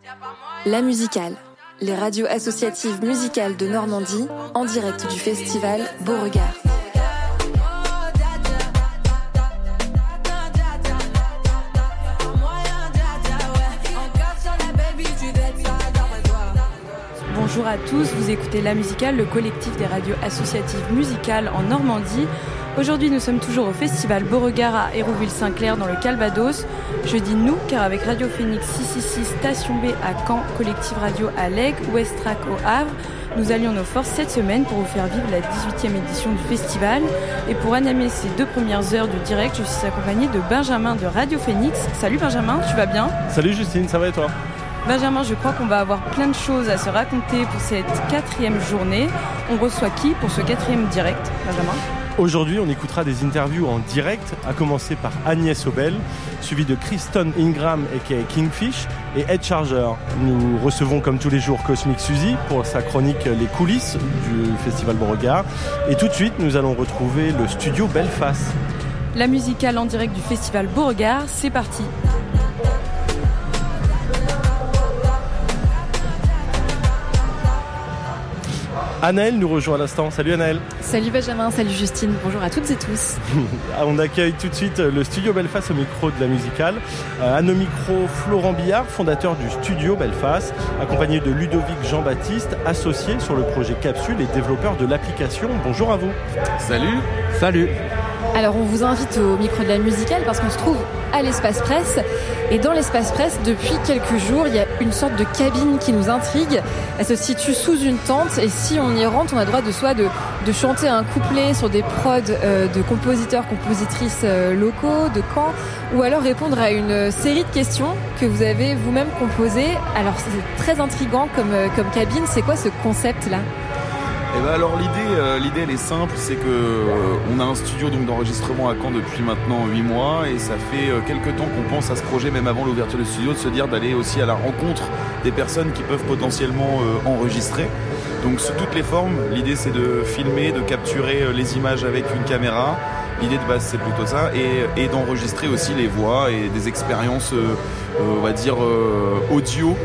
La Musicale, les radios associatives musicales de Normandie, en direct du festival Beauregard. Bonjour à tous, vous écoutez La Musicale, le collectif des radios associatives musicales en Normandie. Aujourd'hui, nous sommes toujours au festival Beauregard à Hérouville-Saint-Clair dans le Calvados. Je dis nous, car avec Radio Phoenix 666 Station B à Caen, Collective Radio à Lègue, Westrack au Havre, nous allions nos forces cette semaine pour vous faire vivre la 18e édition du festival. Et pour animer ces 2 premières heures du direct, je suis accompagnée de Benjamin de Radio Phoenix. Salut Benjamin, tu vas bien ? Salut Justine, ça va et toi ? Benjamin, je crois qu'on va avoir plein de choses à se raconter pour cette 4e journée. On reçoit qui pour ce 4e direct, Benjamin ? Aujourd'hui, on écoutera des interviews en direct, à commencer par Agnès Obel, suivi de Kristen Ingram aka Kingfish et Ed Charger. Nous recevons comme tous les jours Cosmic Suzy pour sa chronique Les coulisses du festival Beauregard. Et tout de suite, nous allons retrouver le studio Belfast. La musicale en direct du festival Beauregard, c'est parti. Anaëlle nous rejoint à l'instant. Salut Anaëlle. Salut Benjamin, salut Justine, bonjour à toutes et tous. On accueille tout de suite le studio Belfast au micro de la musicale. À nos micros, Florent Billard, fondateur du studio Belfast, accompagné de Ludovic Jean-Baptiste, associé sur le projet Capsule et développeur de l'application. Bonjour à vous. Salut. Salut. Alors on vous invite au micro de la musicale parce qu'on se trouve à l'espace presse. Et dans l'espace presse, depuis quelques jours, il y a une sorte de cabine qui nous intrigue. Elle se situe sous une tente et si on y rentre, on a droit de chanter un couplet sur des prods de compositeurs, compositrices locaux de Caen, ou alors répondre à une série de questions que vous avez vous-même composées. Alors c'est très intriguant comme cabine. C'est quoi ce concept-là ? Eh ben alors l'idée elle est simple, c'est que on a un studio donc d'enregistrement à Caen depuis maintenant 8 mois et ça fait quelques temps qu'on pense à ce projet, même avant l'ouverture du studio, de se dire d'aller aussi à la rencontre des personnes qui peuvent potentiellement enregistrer. Donc sous toutes les formes, l'idée c'est de filmer, de capturer les images avec une caméra. L'idée de base c'est plutôt ça et d'enregistrer aussi les voix et des expériences on va dire audio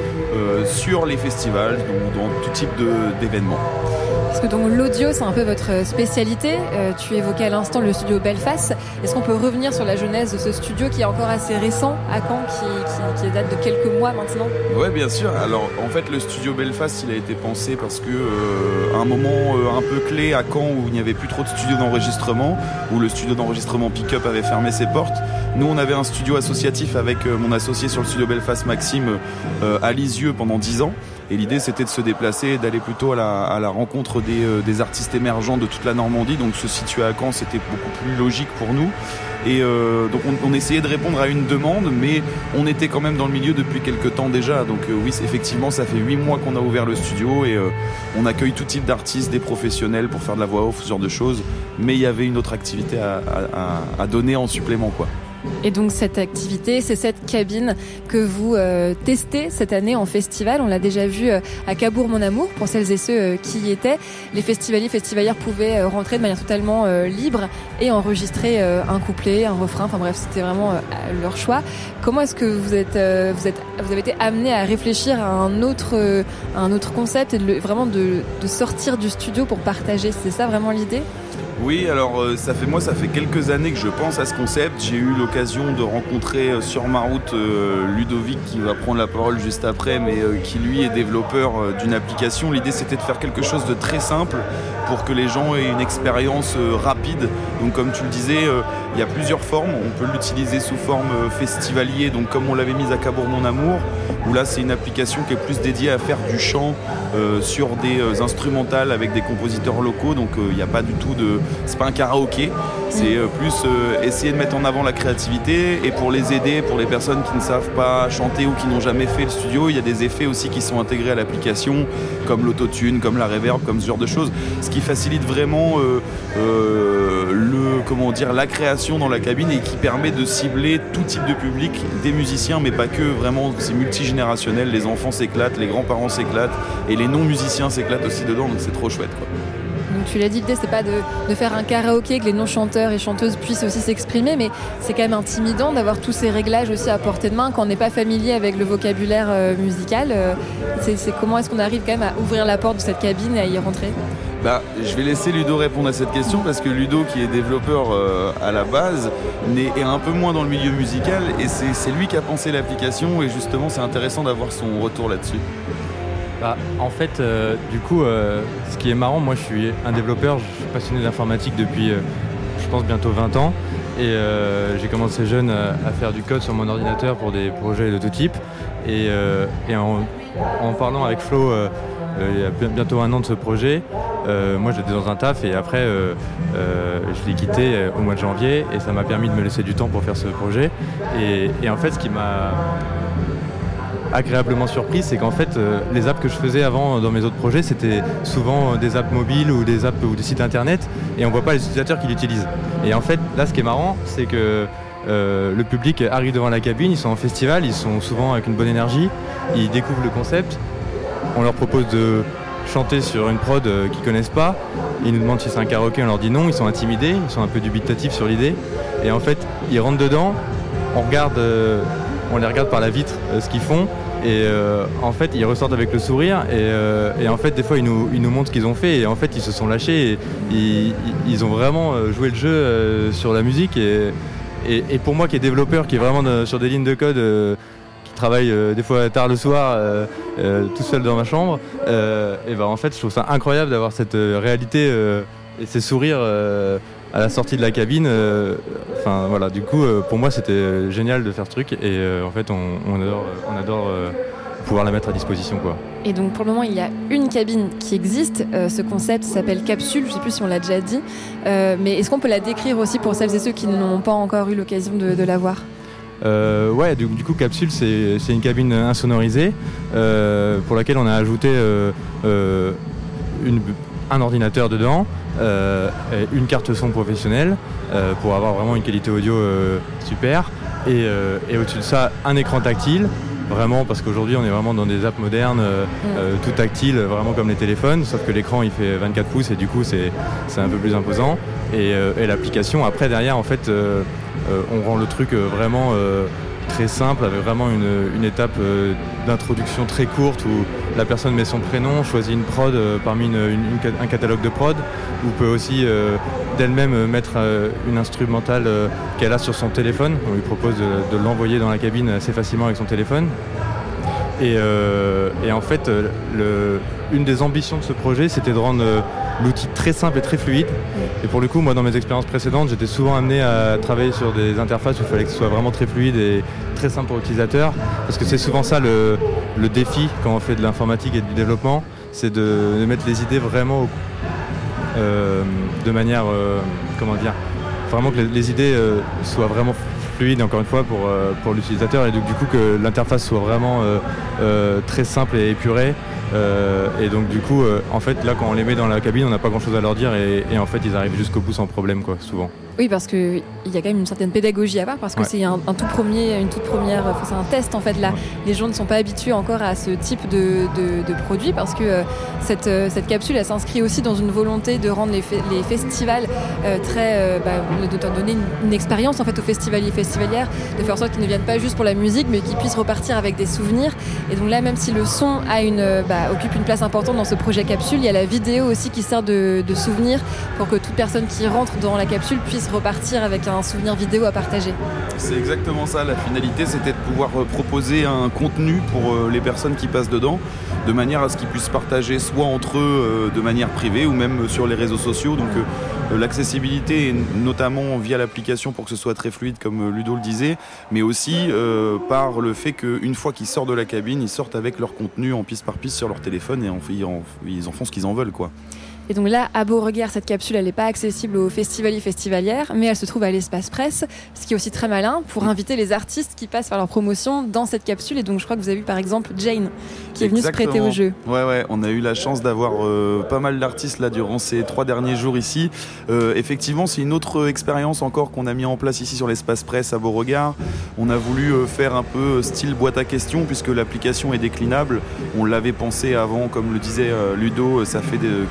sur les festivals, donc dans tout type d'événements. Parce que donc l'audio c'est un peu votre spécialité, tu évoquais à l'instant le studio Belfast. Est-ce qu'on peut revenir sur la genèse de ce studio qui est encore assez récent à Caen, qui date de quelques mois maintenant ? Ouais bien sûr, alors en fait le studio Belfast il a été pensé parce que à un moment un peu clé à Caen où il n'y avait plus trop de studios d'enregistrement, où le studio d'enregistrement Pick-up avait fermé ses portes. Nous on avait un studio associatif avec mon associé sur le studio Belfast Maxime à Lisieux pendant 10 ans. Et l'idée c'était de se déplacer et d'aller plutôt à la rencontre des artistes émergents de toute la Normandie. Donc se situer à Caen c'était beaucoup plus logique pour nous. Et donc on essayait de répondre à une demande, mais on était quand même dans le milieu depuis quelques temps déjà. Donc oui effectivement ça fait 8 mois qu'on a ouvert le studio et on accueille tout type d'artistes, des professionnels pour faire de la voix off, ce genre de choses. Mais il y avait une autre activité à donner en supplément quoi. Et donc cette activité, c'est cette cabine que vous testez cette année en festival. On l'a déjà vu à Cabourg Mon Amour, pour celles et ceux qui y étaient. Les festivalières pouvaient rentrer de manière totalement libre et enregistrer un couplet, un refrain, enfin bref, c'était vraiment leur choix. Comment est-ce que vous avez été amené à réfléchir à un autre concept et vraiment de sortir du studio pour partager ? C'est ça vraiment l'idée ? Oui, alors ça fait quelques années que je pense à ce concept. J'ai eu l'occasion de rencontrer sur ma route Ludovic qui va prendre la parole juste après, mais qui lui est développeur d'une application. L'idée c'était de faire quelque chose de très simple pour que les gens aient une expérience rapide. Donc comme tu le disais, il y a plusieurs formes. On peut l'utiliser sous forme festivalier, donc comme on l'avait mise à Cabourg Mon Amour, où là c'est une application qui est plus dédiée à faire du chant sur des instrumentales avec des compositeurs locaux. Donc il n'y a pas du tout c'est pas un karaoké, c'est plus essayer de mettre en avant la créativité et pour les aider, pour les personnes qui ne savent pas chanter ou qui n'ont jamais fait le studio, il y a des effets aussi qui sont intégrés à l'application comme l'autotune, comme la reverb, comme ce genre de choses, ce qui facilite vraiment la création dans la cabine et qui permet de cibler tout type de public, des musiciens mais pas que, vraiment c'est multigénérationnel, les enfants s'éclatent, les grands-parents s'éclatent et les non-musiciens s'éclatent aussi dedans, donc c'est trop chouette quoi. donc tu l'as dit, l'idée c'est pas de faire un karaoké, que les non-chanteurs et chanteuses puissent aussi s'exprimer, mais c'est quand même intimidant d'avoir tous ces réglages aussi à portée de main quand on n'est pas familier avec le vocabulaire musical. C'est comment est-ce qu'on arrive quand même à ouvrir la porte de cette cabine et à y rentrer ? Je vais laisser Ludo répondre à cette question parce que Ludo, qui est développeur à la base, est un peu moins dans le milieu musical et c'est lui qui a pensé l'application et justement c'est intéressant d'avoir son retour là-dessus. En fait, du coup, ce qui est marrant, moi je suis un développeur, je suis passionné d'informatique depuis, je pense, bientôt 20 ans et j'ai commencé jeune à faire du code sur mon ordinateur pour des projets de tout type et en parlant avec Flo il y a bientôt 1 an de ce projet, moi j'étais dans un taf et après je l'ai quitté au mois de janvier et ça m'a permis de me laisser du temps pour faire ce projet et en fait ce qui m'a agréablement surpris, c'est qu'en fait les apps que je faisais avant dans mes autres projets, c'était souvent des apps mobiles ou des apps ou des sites internet et on voit pas les utilisateurs qui l'utilisent. Et en fait là ce qui est marrant, c'est que le public arrive devant la cabine, ils sont en festival, ils sont souvent avec une bonne énergie, ils découvrent le concept, on leur propose de chanter sur une prod qu'ils connaissent pas, ils nous demandent si c'est un karaoké, on leur dit non, ils sont intimidés, ils sont un peu dubitatifs sur l'idée et en fait ils rentrent dedans, on les regarde par la vitre ce qu'ils font et en fait ils ressortent avec le sourire et en fait des fois ils nous montrent ce qu'ils ont fait et en fait ils se sont lâchés et ils ont vraiment joué le jeu sur la musique et pour moi qui est développeur, qui est vraiment sur des lignes de code qui travaille des fois tard le soir tout seul dans ma chambre et en fait je trouve ça incroyable d'avoir cette réalité et ces sourires à la sortie de la cabine. Du coup pour moi c'était génial de faire ce truc et en fait on adore pouvoir la mettre à disposition quoi. Et donc pour le moment il y a une cabine qui existe, ce concept s'appelle Capsule, je ne sais plus si on l'a déjà dit, mais est-ce qu'on peut la décrire aussi pour celles et ceux qui n'ont pas encore eu l'occasion de la voir ? Du coup Capsule c'est une cabine insonorisée pour laquelle on a ajouté un ordinateur dedans, une carte son professionnelle pour avoir vraiment une qualité audio super et au-dessus de ça un écran tactile. Vraiment parce qu'aujourd'hui on est vraiment dans des apps modernes tout tactile, vraiment comme les téléphones, sauf que l'écran il fait 24 pouces et du coup c'est un peu plus imposant et l'application après derrière en fait on rend le truc vraiment très simple avec vraiment une étape d'introduction très courte où la personne met son prénom, choisit une prod parmi un catalogue de prod ou peut aussi d'elle-même mettre une instrumentale qu'elle a sur son téléphone. On lui propose de l'envoyer dans la cabine assez facilement avec son téléphone. Et en fait, une des ambitions de ce projet, c'était de rendre l'outil très simple et très fluide. Et pour le coup, moi, dans mes expériences précédentes, j'étais souvent amené à travailler sur des interfaces où il fallait que ce soit vraiment très fluide et très simple pour l'utilisateur. Parce que c'est souvent ça le défi quand on fait de l'informatique et du développement, c'est de mettre les idées vraiment de manière, vraiment que les idées soient vraiment fluide encore une fois pour l'utilisateur et donc du coup que l'interface soit vraiment très simple et épurée et donc du coup en fait là quand on les met dans la cabine on n'a pas grand chose à leur dire et en fait ils arrivent jusqu'au bout sans problème quoi souvent. Oui parce qu'il y a quand même une certaine pédagogie à faire parce que c'est une toute première, c'est un test en fait là. Ouais. Les gens ne sont pas habitués encore à ce type de produit parce que cette capsule elle s'inscrit aussi dans une volonté de rendre les festivals de donner une expérience en fait aux festivaliers festivalières, de faire en sorte qu'ils ne viennent pas juste pour la musique mais qu'ils puissent repartir avec des souvenirs. Et donc là même si le son occupe une place importante dans ce projet capsule, il y a la vidéo aussi qui sert de souvenir pour que toute personne qui rentre dans la capsule puisse repartir avec un souvenir vidéo à partager. C'est exactement ça, la finalité c'était de pouvoir proposer un contenu pour les personnes qui passent dedans, de manière à ce qu'ils puissent partager soit entre eux de manière privée ou même sur les réseaux sociaux. Donc l'accessibilité, notamment via l'application pour que ce soit très fluide comme Ludo le disait, mais aussi par le fait qu'une fois qu'ils sortent de la cabine, ils sortent avec leur contenu en piste par piste sur leur téléphone et ils en font ce qu'ils en veulent quoi. Et donc là, à Beauregard, cette capsule, elle n'est pas accessible aux festivaliers festivalières, mais elle se trouve à l'espace presse, ce qui est aussi très malin pour inviter les artistes qui passent faire leur promotion dans cette capsule. Et donc je crois que vous avez vu par exemple Jane qui est venue se prêter au jeu. Ouais, on a eu la chance d'avoir pas mal d'artistes là durant ces 3 derniers jours ici. Effectivement, c'est une autre expérience encore qu'on a mis en place ici sur l'espace presse à Beauregard. On a voulu faire un peu style boîte à questions puisque l'application est déclinable. On l'avait pensé avant, comme le disait Ludo, ça fait quelques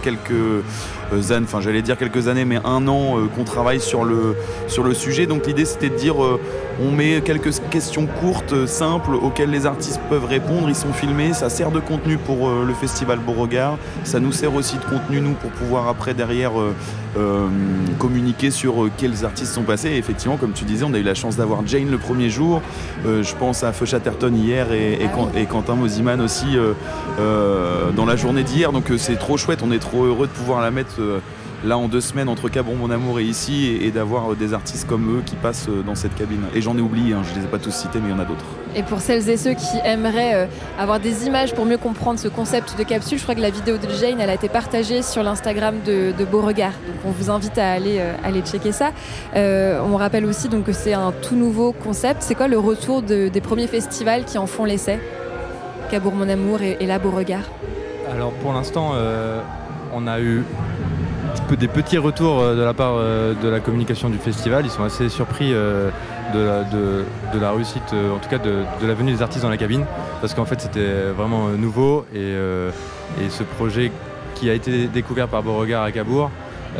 enfin j'allais dire quelques années, mais 1 an qu'on travaille sur le sujet. Donc l'idée c'était de dire on met quelques questions courtes, simples, auxquelles les artistes peuvent répondre. Ils sont filmés, ça sert de contenu pour le festival Beauregard. Ça nous sert aussi de contenu, nous, pour pouvoir après, derrière, communiquer sur quels artistes sont passés. Et effectivement, comme tu disais, on a eu la chance d'avoir Jane le premier jour. Je pense à Feu Chatterton hier et Quentin Mosiman aussi dans la journée d'hier. Donc c'est trop chouette, on est trop heureux de pouvoir la mettre là en 2 semaines entre Cabourg Mon Amour et ici, et d'avoir des artistes comme eux qui passent dans cette cabine. Et j'en ai oublié, je ne les ai pas tous cités, mais il y en a d'autres. Et pour celles et ceux qui aimeraient avoir des images pour mieux comprendre ce concept de capsule, je crois que la vidéo de Jane, elle a été partagée sur l'Instagram de Beauregard. Donc on vous invite à aller checker ça. On rappelle aussi donc, que c'est un tout nouveau concept. C'est quoi le retour des premiers festivals qui en font l'essai ? Cabourg Mon Amour et là Beauregard. Alors pour l'instant, on a eu des petits retours de la part de la communication du festival. Ils sont assez surpris de la réussite, en tout cas de la venue des artistes dans la cabine, parce qu'en fait c'était vraiment nouveau, et ce projet qui a été découvert par Beauregard à Cabourg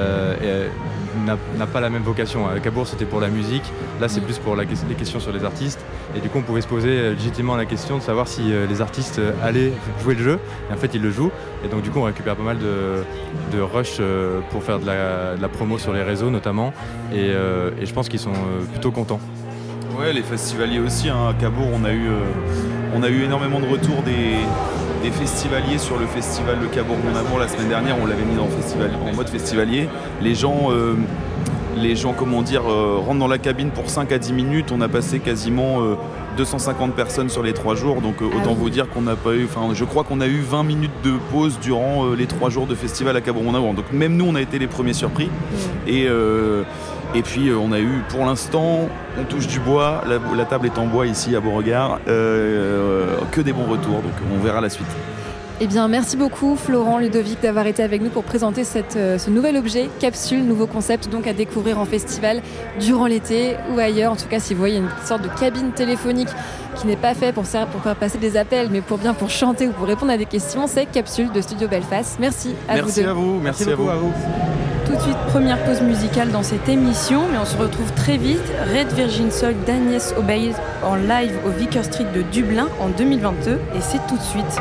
n'a pas la même vocation. À Cabourg c'était pour la musique, là c'est plus pour les questions sur les artistes, et du coup on pouvait se poser légitimement la question de savoir si les artistes allaient jouer le jeu, et en fait ils le jouent, et donc du coup on récupère pas mal de rush pour faire de la promo sur les réseaux notamment, et je pense qu'ils sont plutôt contents. Ouais, les festivaliers aussi, à Cabourg on a eu énormément de retours des festivaliers sur le festival de Cabourg Mon Amour la semaine dernière. On l'avait mis en mode festivalier. Les gens comment dire, rentrent dans la cabine pour 5 à 10 minutes. On a passé quasiment 250 personnes sur les 3 jours, donc autant vous dire qu'on n'a pas eu, je crois qu'on a eu 20 minutes de pause durant les 3 jours de festival à Cabourg Mon Amour. Donc même nous on a été les premiers surpris. Et puis on a eu, pour l'instant, on touche du bois, la table est en bois ici à Beauregard, que des bons retours, donc on verra la suite. Eh bien, merci beaucoup Florent, Ludovic, d'avoir été avec nous pour présenter ce nouvel objet, capsule, nouveau concept, donc à découvrir en festival durant l'été ou ailleurs. En tout cas, si vous voyez une sorte de cabine téléphonique qui n'est pas faite pour faire passer des appels, mais pour chanter ou pour répondre à des questions, c'est Capsule de Studio Belfast. Merci à vous deux. Merci à vous, merci beaucoup à vous. Tout de suite, première pause musicale dans cette émission, mais on se retrouve très vite. Red Virgin Soul d'Agnès Obey en live au Vicar Street de Dublin en 2022, et c'est tout de suite.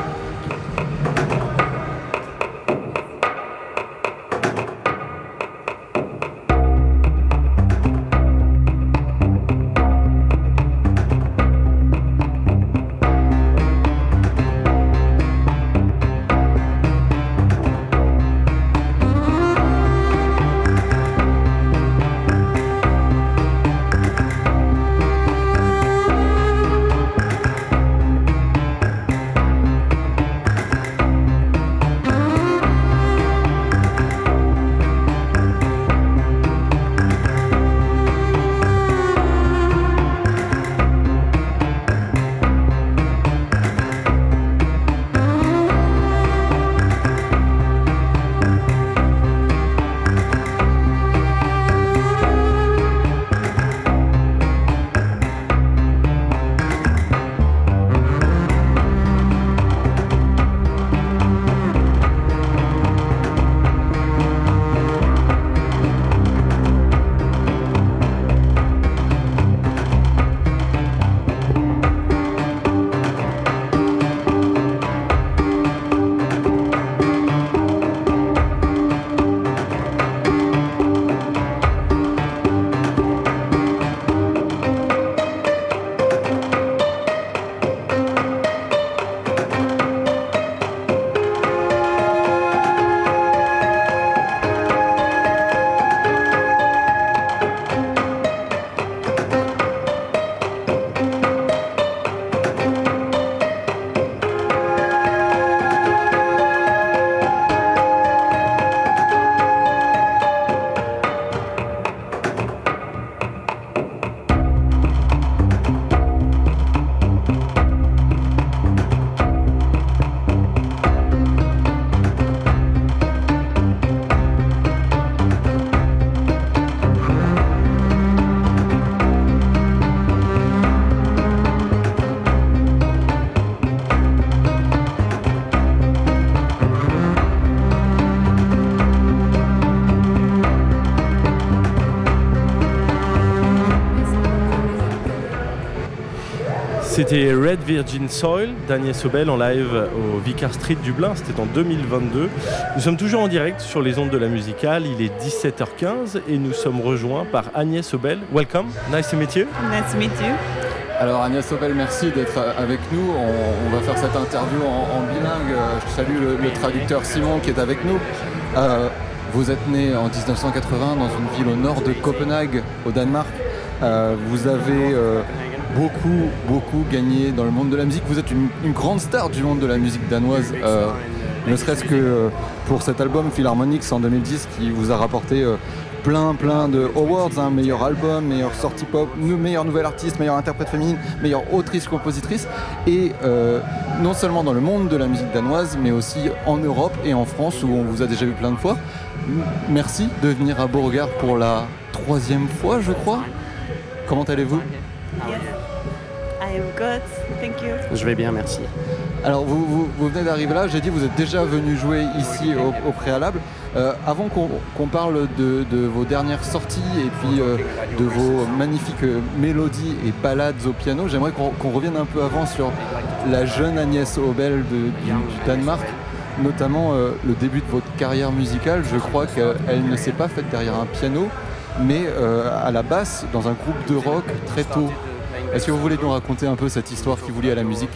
C'était Red Virgin Soil d'Agnès Obel en live au Vicar Street Dublin, c'était en 2022. Nous sommes toujours en direct sur les ondes de la musicale, il est 17h15 et nous sommes rejoints par Agnès Obel. Welcome, nice to meet you. Nice to meet you. Alors Agnès Obel, merci d'être avec nous. On va faire cette interview en bilingue. Je salue le traducteur Simon qui est avec nous. Vous êtes né en 1980 dans une ville au nord de Copenhague, au Danemark. Vous avez beaucoup gagné dans le monde de la musique. Vous êtes une grande star du monde de la musique danoise, ne serait-ce que pour cet album Philharmonics en 2010 qui vous a rapporté plein de awards, hein, meilleur album, meilleure sortie pop, meilleure nouvelle artiste, meilleure interprète féminine, meilleure autrice-compositrice, et non seulement dans le monde de la musique danoise, mais aussi en Europe et en France où on vous a déjà vu plein de fois. Merci de venir à Beauregard pour la 3e fois, je crois. Comment allez-vous? Yes. I am good, thank you. Je vais bien, merci. Alors vous venez d'arriver là, j'ai dit vous êtes déjà venu jouer ici au préalable. Avant qu'on parle de vos dernières sorties et puis de vos magnifiques mélodies et ballades au piano, j'aimerais qu'on revienne un peu avant sur la jeune Agnès Obel du Danemark, notamment le début de votre carrière musicale. Je crois qu'elle ne s'est pas faite derrière un piano, mais à la basse dans un groupe de rock très tôt. Est-ce que vous voulez nous raconter un peu cette histoire qui vous lie à la musique?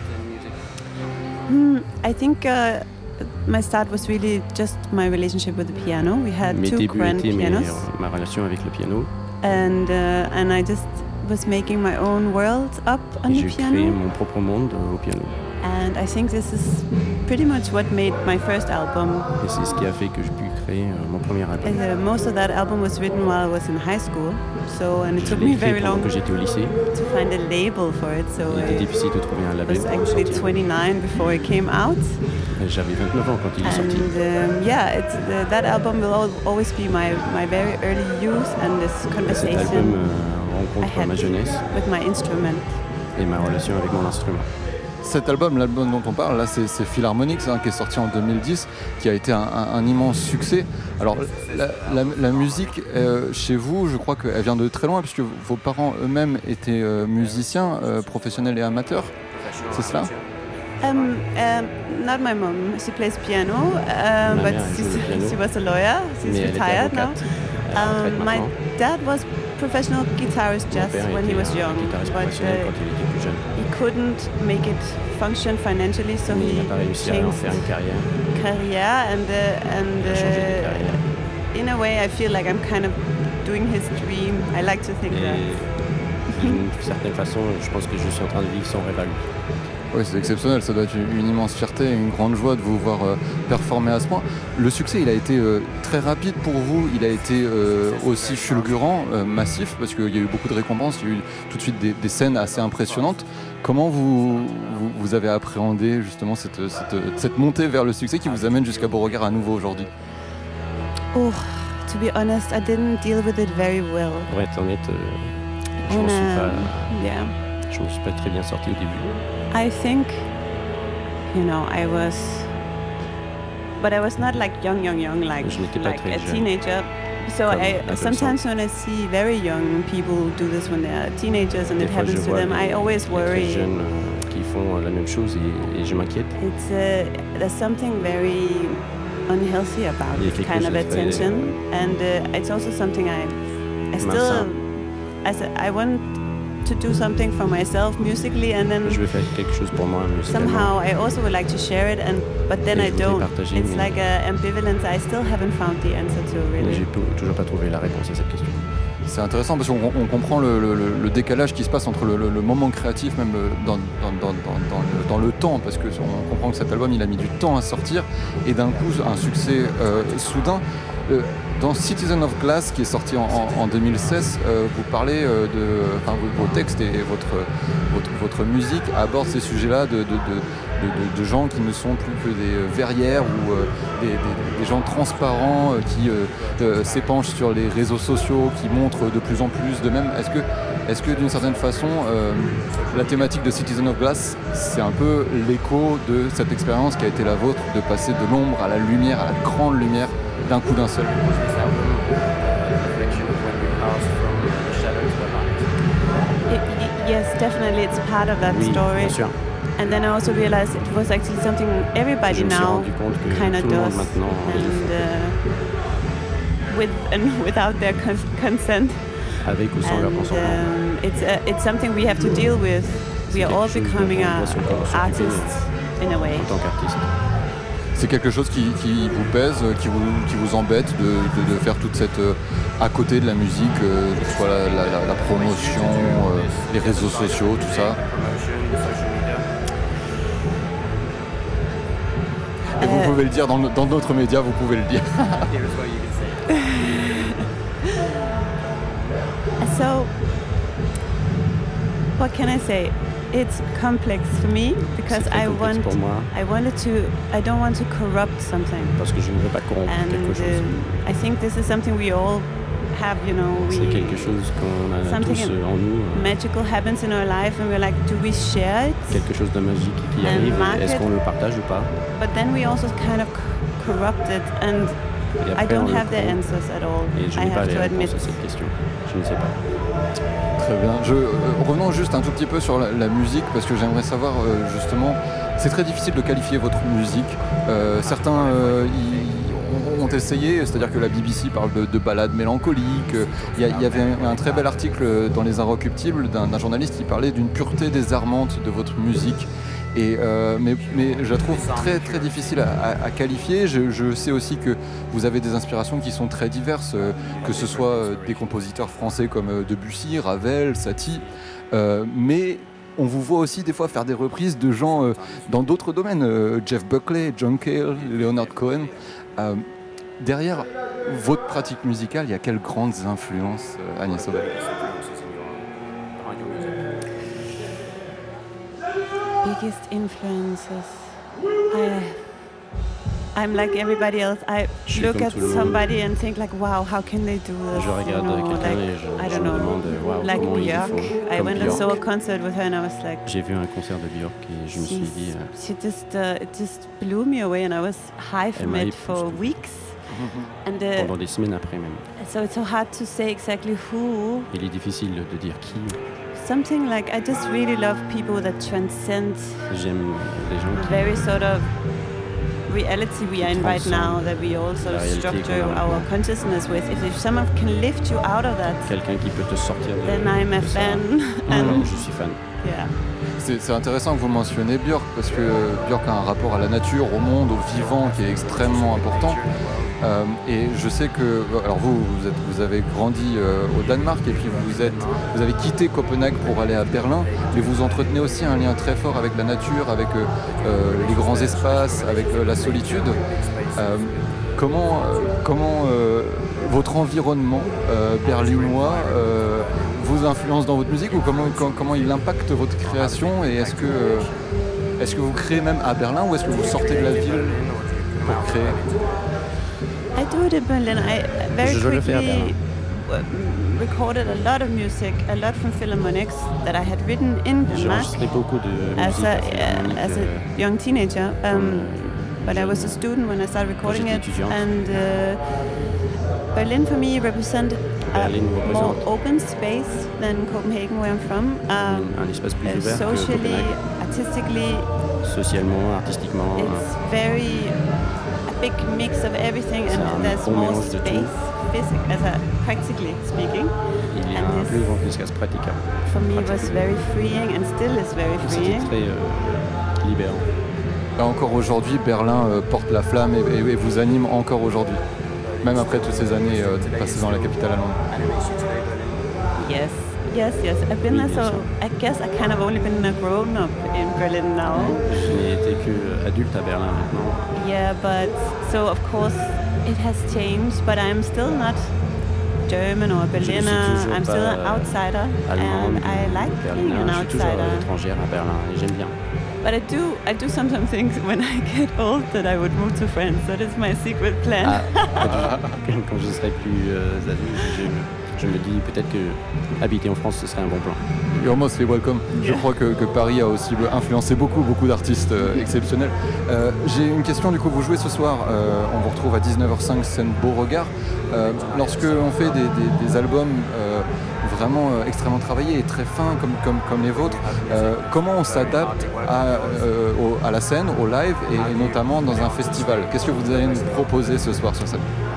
I think my start was really just my relationship with the piano. We had two grand pianos. Ma relation avec le piano. And I just was making my own world up on the piano. J'ai créé mon propre monde au piano. And I think this is pretty much what made my first album. Et c'est ce qui a fait que j'ai pu créer mon premier album. And most of that album was written while I was in high school. And it took me very long que j'étais au lycée. To find a label for it. So il était difficile de trouver un label. I was actually 29 before it came out. J'avais 29 ans quand il est sorti. And that album will always be my very early youth and this conversation. Cet album rencontre ma jeunesse with my instrument. Et ma relation avec mon instrument. Cet album, l'album dont on parle, là, c'est Philharmonics, hein, qui est sorti en 2010, qui a été un immense succès. Alors, la musique, chez vous, je crois qu'elle vient de très loin, puisque vos parents eux-mêmes étaient musiciens, professionnels et amateurs. C'est cela? Not my mom. She plays piano, but she was a lawyer. She's retired now. My dad was professional guitarist just when he was young, but he couldn't make it function financially, so he changed career. And in a way, I feel like I'm kind of doing his dream. I like to think that. D'une certaine façon, je pense que je suis en train de vivre son rêve à lui. Oui, c'est exceptionnel, ça doit être une immense fierté et une grande joie de vous voir performer à ce point. Le succès, il a été très rapide pour vous, il a été aussi fulgurant, massif, parce qu'il y a eu beaucoup de récompenses, il y a eu tout de suite des scènes assez impressionnantes. Comment vous avez appréhendé justement cette montée vers le succès qui vous amène jusqu'à Beauregard à nouveau aujourd'hui? Oh, to be honest, I didn't deal with it very well. Pour être honnête, je ne me suis pas très bien sorti au début. I think, I was not like young, like a teenager. So sometimes when I see very young people do this when they're teenagers and it happens to them, I always worry. Les jeunes qui font la même chose et je m'inquiète. There's something very unhealthy about this kind of attention, and it's also something I want to do something for myself musically, and then je vais faire quelque chose pour moi musicalement. Somehow I also would like to share it, but then I don't. It's like an ambivalence. I still haven't found the answer to really. J'ai toujours pas trouvé la réponse à cette question. C'est intéressant parce qu'on comprend le décalage qui se passe entre le moment créatif, même dans le temps, parce qu'on comprend que cet album il a mis du temps à sortir et d'un coup un succès soudain. Dans Citizen of Glass, qui est sorti en 2016, vous parlez vos textes et votre musique abordent ces sujets-là de gens qui ne sont plus que des verrières ou des gens transparents qui s'épanchent sur les réseaux sociaux, qui montrent de plus en plus d'eux-mêmes. Est-ce que d'une certaine façon, la thématique de Citizen of Glass, c'est un peu l'écho de cette expérience qui a été la vôtre, de passer de l'ombre à la lumière, à la grande lumière, d'un coup d'un seul? Yes, definitely, it's part of that story. Bien sûr. And then I also realized it was actually something everybody now kind of does, and without their consent. Avec ou sans leur consentement. It's something we have to deal with. We are all becoming artists in a way. En tant qu'artiste. C'est quelque chose qui vous pèse, qui vous embête de faire toute cette à côté de la musique, que ce soit la promotion, les réseaux sociaux, tout ça. Et vous pouvez le dire dans d'autres médias, vous pouvez le dire. So, what can I say? It's complex for me because I don't want to corrupt something. Parce que je ne veux pas corrompre quelque chose. I think this is something we all have, c'est quelque chose qu'on a tous en nous. Magical happens in our life and we're like, do we share it? Quelque chose de magique qui arrive, est-ce qu'on le partage ou pas? But then we also kind of corrupt it and I don't have the answers at all. Et je n'ai pas les réponses à cette question. Je ne sais pas. Très bien. Revenons juste un tout petit peu sur la musique parce que j'aimerais savoir justement, c'est très difficile de qualifier votre musique. Certains ont essayé, c'est-à-dire que la BBC parle de ballades mélancoliques. Il y avait un très bel article dans Les Inrecuptibles d'un journaliste qui parlait d'une pureté désarmante de votre musique. Mais je la trouve très très difficile à qualifier. Je sais aussi que vous avez des inspirations qui sont très diverses, que ce soit des compositeurs français comme Debussy, Ravel, Satie, mais on vous voit aussi des fois faire des reprises de gens dans d'autres domaines, Jeff Buckley, John Cale, Leonard Cohen. Derrière votre pratique musicale, il y a quelles grandes influences, Agnès Obel? Biggest influences. I'm like everybody else. I look at somebody and think like, wow, how can they do this? Je regarde quelqu'un et je me demande, wow, like comment Björk. ils font. I went and saw a concert with her and I was like, j'ai vu un concert de Björk et je me suis dit, it just blew me away and I was high from it for weeks. And, pendant des semaines après même. So it's so hard to say exactly who. Il est difficile de dire qui. Something like I just really love people that transcend. J'aime les gens qui very sort of reality we are in right now, that we all sort of structure our consciousness with. If someone can lift you out of that, quelqu'un qui peut te sortir de then I'm a fan. Alors je suis fan. Yeah. C'est intéressant que vous mentionniez Björk parce que Björk a un rapport à la nature, au monde, au vivant qui est extrêmement important. Et je sais que alors vous avez grandi au Danemark et puis vous avez quitté Copenhague pour aller à Berlin, mais vous entretenez aussi un lien très fort avec la nature, avec les grands espaces, avec la solitude. Comment votre environnement berlinois vous influence dans votre musique ou comment il impacte votre création et est-ce que vous créez même à Berlin ou est-ce que vous sortez de la ville pour créer? I do it in Berlin. I very quickly recorded a lot of music, a lot from Philharmonics that I had written in Denmark as a young teenager. But I was a student when I started recording it, and Berlin for me represents a more open space than Copenhagen, where I'm from. Un espace plus ouvert socially, artistically, socialement, artistiquement. It's very big mix of everything, and there's more space, practically speaking. Il y a un plus grand espace praticable. For me, it was very freeing, and still is very freeing. C'était très libérant. Là encore aujourd'hui, Berlin porte la flamme et vous anime encore aujourd'hui, même après toutes ces années passées dans la capitale allemande. Yes. I've been there, so I guess I kind of only been a grown-up in Berlin now. Je n'ai été que adulte à Berlin maintenant. Yeah, but so of course it has changed, but I'm still not German or Berliner. I'm still an outsider, and I like being an outsider. Je suis toujours étrangère à Berlin et j'aime bien. But I do sometimes think when I get old that I would move to France. That is my secret plan. Quand je serai plus adulte, je me dis peut-être que habiter en France ce serait un bon plan. You're mostly welcome. Je crois que Paris a aussi influencé beaucoup d'artistes exceptionnels. J'ai une question, du coup, vous jouez ce soir, on vous retrouve à 19h05 scène Beauregard. Lorsque on fait des albums vraiment extrêmement travaillés et très fins comme les vôtres. Comment on s'adapte à la scène, au live et notamment dans un festival? Qu'est-ce que vous allez nous proposer ce soir sur scène?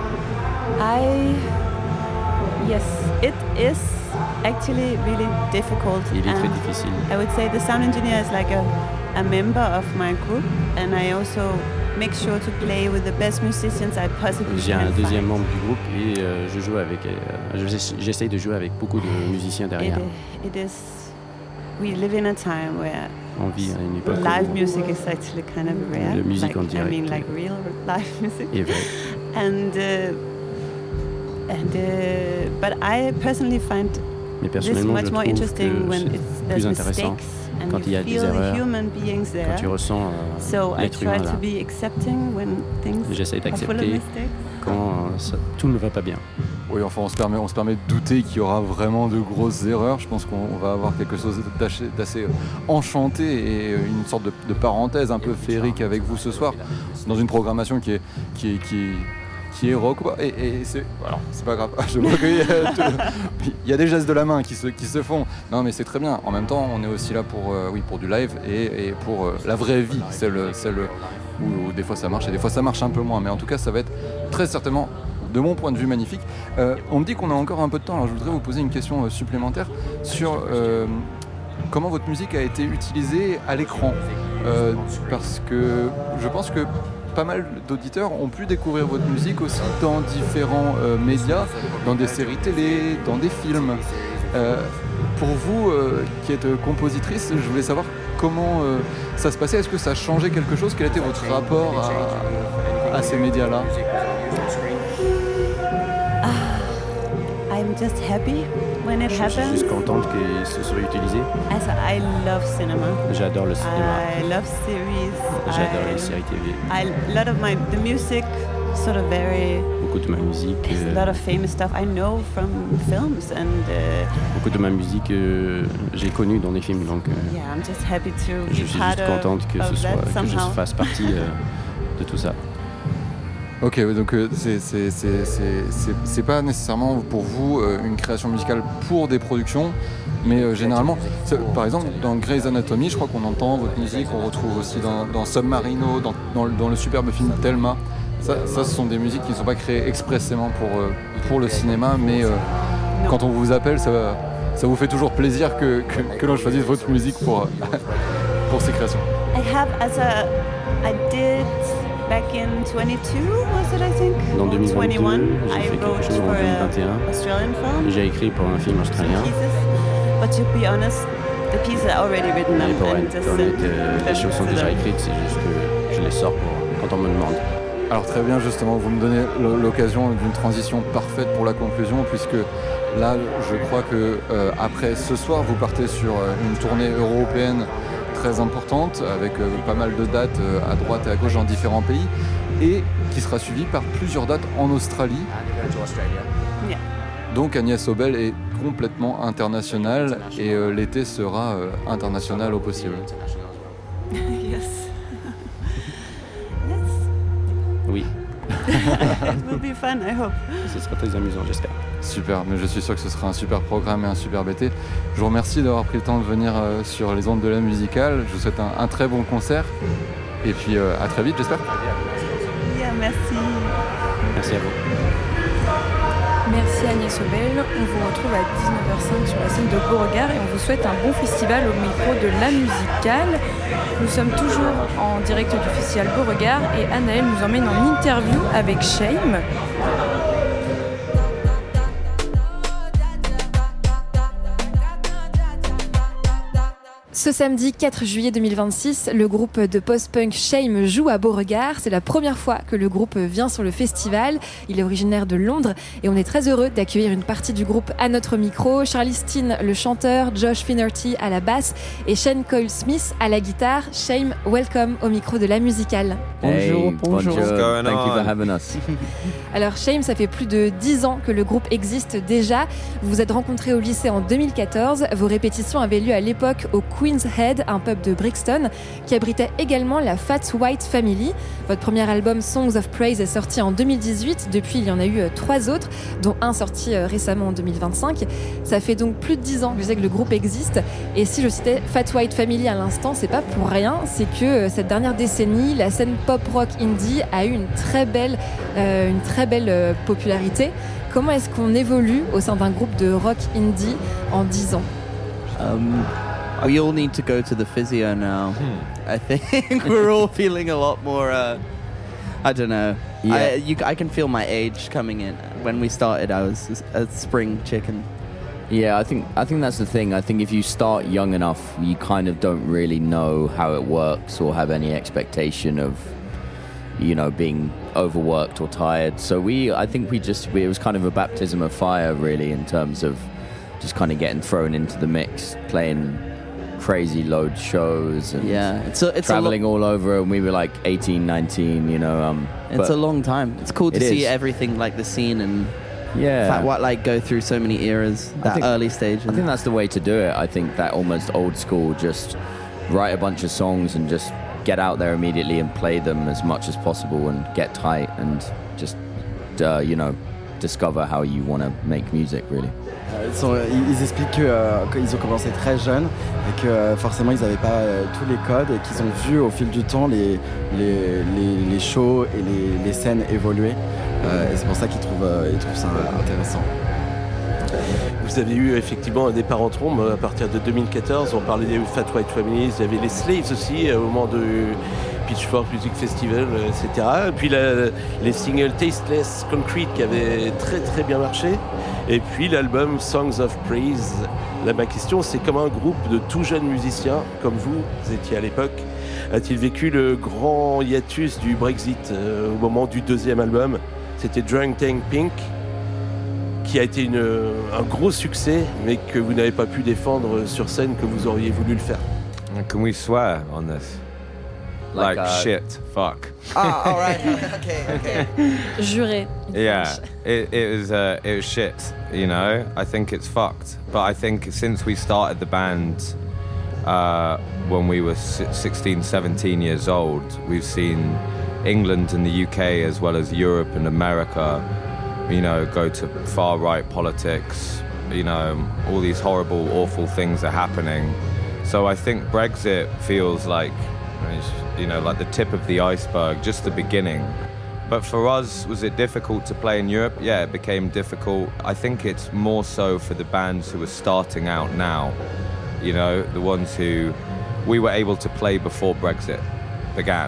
Yes, it is actually really difficult. Il est très difficile. I would say the sound engineer is like a member of my group, and I also make sure to play with the best musicians I possibly can. J'ai un deuxième membre du groupe et je joue avec. J'essaye de jouer avec beaucoup de musiciens derrière. It is. We live in a time where on vit à une époque live music is actually kind of rare. La musique en direct. I mean, like real live music. Est vrai. But I personally find this much more interesting when there's mistakes and quand il y a des you feel erreurs, the human beings there. Quand tu ressens l'être humain là. So I try to be accepting when things J'essaie are full of d'accepter mistakes. quand tout ne va pas bien. Oui, enfin, on se permet de douter qu'il y aura vraiment de grosses erreurs. Je pense qu'on va avoir quelque chose d'assez enchanté et une sorte de parenthèse un peu féerique avec vous ce soir, dans une programmation qui est rock. Et c'est pas grave. Je vois qu'il y a des gestes de la main qui se font. Non, mais c'est très bien. En même temps, on est aussi là pour du live et pour la vraie vie, celle où des fois ça marche et des fois ça marche un peu moins. Mais en tout cas, ça va être très certainement, de mon point de vue, magnifique. On me dit qu'on a encore un peu de temps, alors je voudrais vous poser une question supplémentaire sur comment votre musique a été utilisée à l'écran. Parce que je pense que pas mal d'auditeurs ont pu découvrir votre musique aussi dans différents médias, dans des séries télé, dans des films. Pour vous, qui êtes compositrice, je voulais savoir comment ça se passait. Est-ce que ça a changé quelque chose? Quel était votre rapport à ces médias-là? I'm just happy when it happens. Je suis juste contente que ce soit utilisé. I love cinema. J'adore le cinéma. I love series. J'adore les séries TV. A lot of the music, sort of very. Beaucoup de ma musique. A lot of famous stuff I know from films and. Beaucoup de ma musique j'ai connue dans des films, donc. Yeah, I'm just happy to be je suis part juste contente que je fasse partie de tout ça. Ok, donc c'est pas nécessairement pour vous une création musicale pour des productions, mais généralement, par exemple, dans Grey's Anatomy, je crois qu'on entend votre musique, on retrouve aussi dans Submarino, dans le superbe film Thelma. Ça, ce sont des musiques qui ne sont pas créées expressément pour le cinéma, mais quand on vous appelle, ça vous fait toujours plaisir que l'on choisisse votre musique pour ces créations. I did back in 22, was it, I think? Dans 2022, 21, j'ai fait quelque chose en 2021. J'ai écrit pour un film australien. But to be honest, the pieces are already written. Mais pour être honnête, les choses sont déjà écrites, c'est juste que je les sors quand on me demande. Alors très bien, justement, vous me donnez l'occasion d'une transition parfaite pour la conclusion, puisque là, je crois que après ce soir, vous partez sur une tournée européenne très importante, avec pas mal de dates à droite et à gauche dans différents pays, et qui sera suivie par plusieurs dates en Australie. Donc Agnès Sobel est complètement internationale, et l'été sera international au possible. Yes. Oui. It will be fun, I hope. Ce sera très amusant, j'espère. Super, mais je suis sûr que ce sera un super programme et un superbe été. Je vous remercie d'avoir pris le temps de venir sur les ondes de la musicale. Je vous souhaite un très bon concert. Et puis à très vite, j'espère. Yeah, merci. Merci à vous. Merci Agnès Sobel. On vous retrouve à 19h05 sur la scène de Beauregard et on vous souhaite un bon festival au micro de la musicale. Nous sommes toujours en direct du festival Beauregard et Anaëlle nous emmène en interview avec Shame. Ce samedi 4 juillet 2026, le groupe de post-punk Shame joue à Beauregard. C'est la première fois que le groupe vient sur le festival. Il est originaire de Londres et on est très heureux d'accueillir une partie du groupe à notre micro. Charlie Steen, le chanteur, Josh Finnerty à la basse et Shane Coyle-Smith à la guitare. Shame, welcome au micro de la musicale. Bonjour, bonjour. Thank you for having us. Alors Shame, ça fait plus de 10 ans que le groupe existe déjà. Vous vous êtes rencontrés au lycée en 2014. Vos répétitions avaient lieu à l'époque au Queen's Queen's Head, un pub de Brixton, qui abritait également la Fat White Family. Votre premier album Songs of Praise est sorti en 2018. Depuis, il y en a eu 3 autres, dont un sorti récemment en 2025. Ça fait donc plus de 10 ans que je sais que le groupe existe. Et si je citais Fat White Family à l'instant, c'est pas pour rien. C'est que cette dernière décennie, la scène pop-rock indie a eu une très belle popularité. Comment est-ce qu'on évolue au sein d'un groupe de rock indie en 10 ans? We all need to go to the physio now. I think we're all feeling a lot more, I don't know. Yeah. I can feel my age coming in. When we started, I was a spring chicken. Yeah, I think that's the thing. I think if you start young enough, you kind of don't really know how it works or have any expectation of, being overworked or tired. So I think it was kind of a baptism of fire, really, in terms of just kind of getting thrown into the mix, playing crazy load shows and it's traveling all over, and we were like 18, 19, it's a long time. It's cool to see everything, like the scene and go through so many eras, early stage. I think that's the way to do it. I think that almost old school, just write a bunch of songs and just get out there immediately and play them as much as possible and get tight and just, discover how you want to make music, really. Ils expliquent qu'ils ont commencé très jeunes et que forcément ils n'avaient pas tous les codes et qu'ils ont vu au fil du temps les shows et les scènes évoluer. Et c'est pour ça qu'ils trouvent ça intéressant. Vous avez eu effectivement un départ en trombe à partir de 2014. On parlait des Fat White Families, il y avait les Slaves aussi au moment de Pitchfork Music Festival, etc. Et puis les singles Tasteless Concrete qui avaient très très bien marché. Et puis l'album Songs of Praise. Là, ma question, c'est comment un groupe de tout jeunes musiciens, comme vous étiez à l'époque, a-t-il vécu le grand hiatus du Brexit au moment du deuxième album? C'était Drunk Tank Pink, qui a été un gros succès, mais que vous n'avez pas pu défendre sur scène, que vous auriez voulu le faire. Can we swear on this? Like shit, fuck. All right. Okay. Juré. Yeah, it was shit, I think it's fucked. But I think since we started the band when we were 16, 17 years old, we've seen England and the UK as well as Europe and America, go to far right politics, all these horrible, awful things are happening. So I think Brexit feels like, like the tip of the iceberg, just the beginning. But for us, was it difficult to play in Europe? Yeah, it became difficult. I think it's more so for the bands who are starting out now, the ones who we were able to play before Brexit began.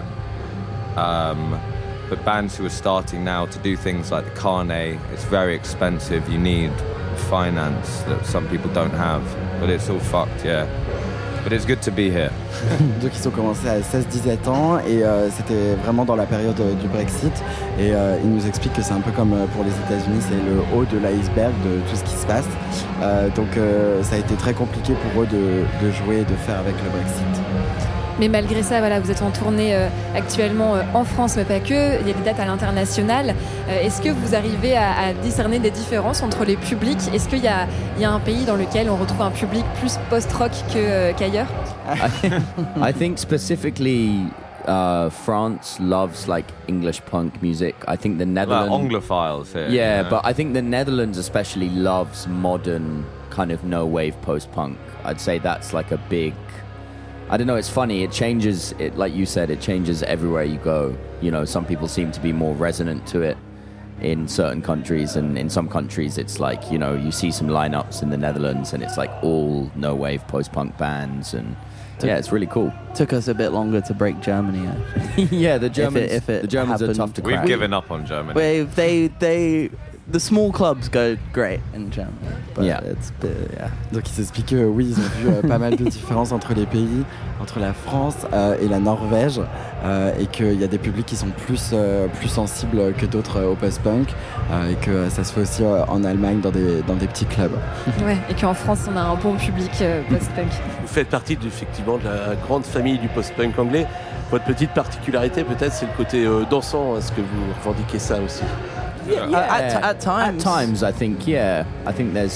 But bands who are starting now to do things like the Carnet, it's very expensive. You need finance that some people don't have. But it's all fucked, yeah. But it's good to be here. Donc ils ont commencé à 16-17 ans et c'était vraiment dans la période du Brexit. Et ils nous expliquent que c'est un peu comme pour les États-Unis, c'est le haut de l'iceberg de tout ce qui se passe. Donc ça a été très compliqué pour eux de jouer et de faire avec le Brexit. Mais malgré ça, vous êtes en tournée actuellement en France, mais pas que. Il y a des dates à l'international. Est-ce que vous arrivez à discerner des différences entre les publics? Est-ce qu'il y a un pays dans lequel on retrouve un public plus post-rock qu'ailleurs? I think specifically France loves like English punk music. I think the Netherlands... Anglophiles here. Yeah, but I think the Netherlands especially loves modern kind of no-wave post-punk. I'd say that's like a big... I don't know, it's funny, it changes, like you said, it changes everywhere you go. Some people seem to be more resonant to it in certain countries, and in some countries it's like, you see some lineups in the Netherlands and it's like all no-wave post-punk bands, and yeah, it's really cool. Took us a bit longer to break Germany, actually. Yeah, the Germans are tough to crack. We've given up on Germany. The small clubs go great in Germany. But yeah. Donc ils expliquent que oui, ils ont vu pas mal de différences entre les pays, entre la France et la Norvège, et qu'il y a des publics qui sont plus sensibles que d'autres au post-punk, et que ça se fait aussi en Allemagne dans des petits clubs. Ouais, et qu'en France on a un bon public post-punk. Vous faites partie effectivement de la grande famille du post-punk anglais. Votre petite particularité peut-être, c'est le côté dansant. Est-ce que vous revendiquez ça aussi? Yeah. At times, I think, yeah. I think there's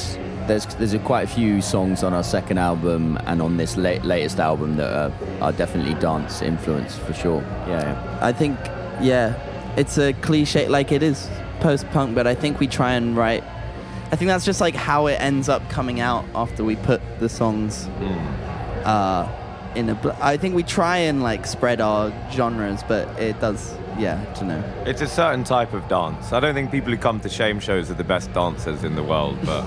there's quite a few songs on our second album and on this latest album that are definitely dance influenced for sure. Yeah. I think, it's a cliche, like it is post-punk, but I think we try and write. I think that's just like how it ends up coming out after we put the songs I think we try and like spread our genres, but it does. I don't know. It's a certain type of dance. I don't think people who come to Shame shows are the best dancers in the world, but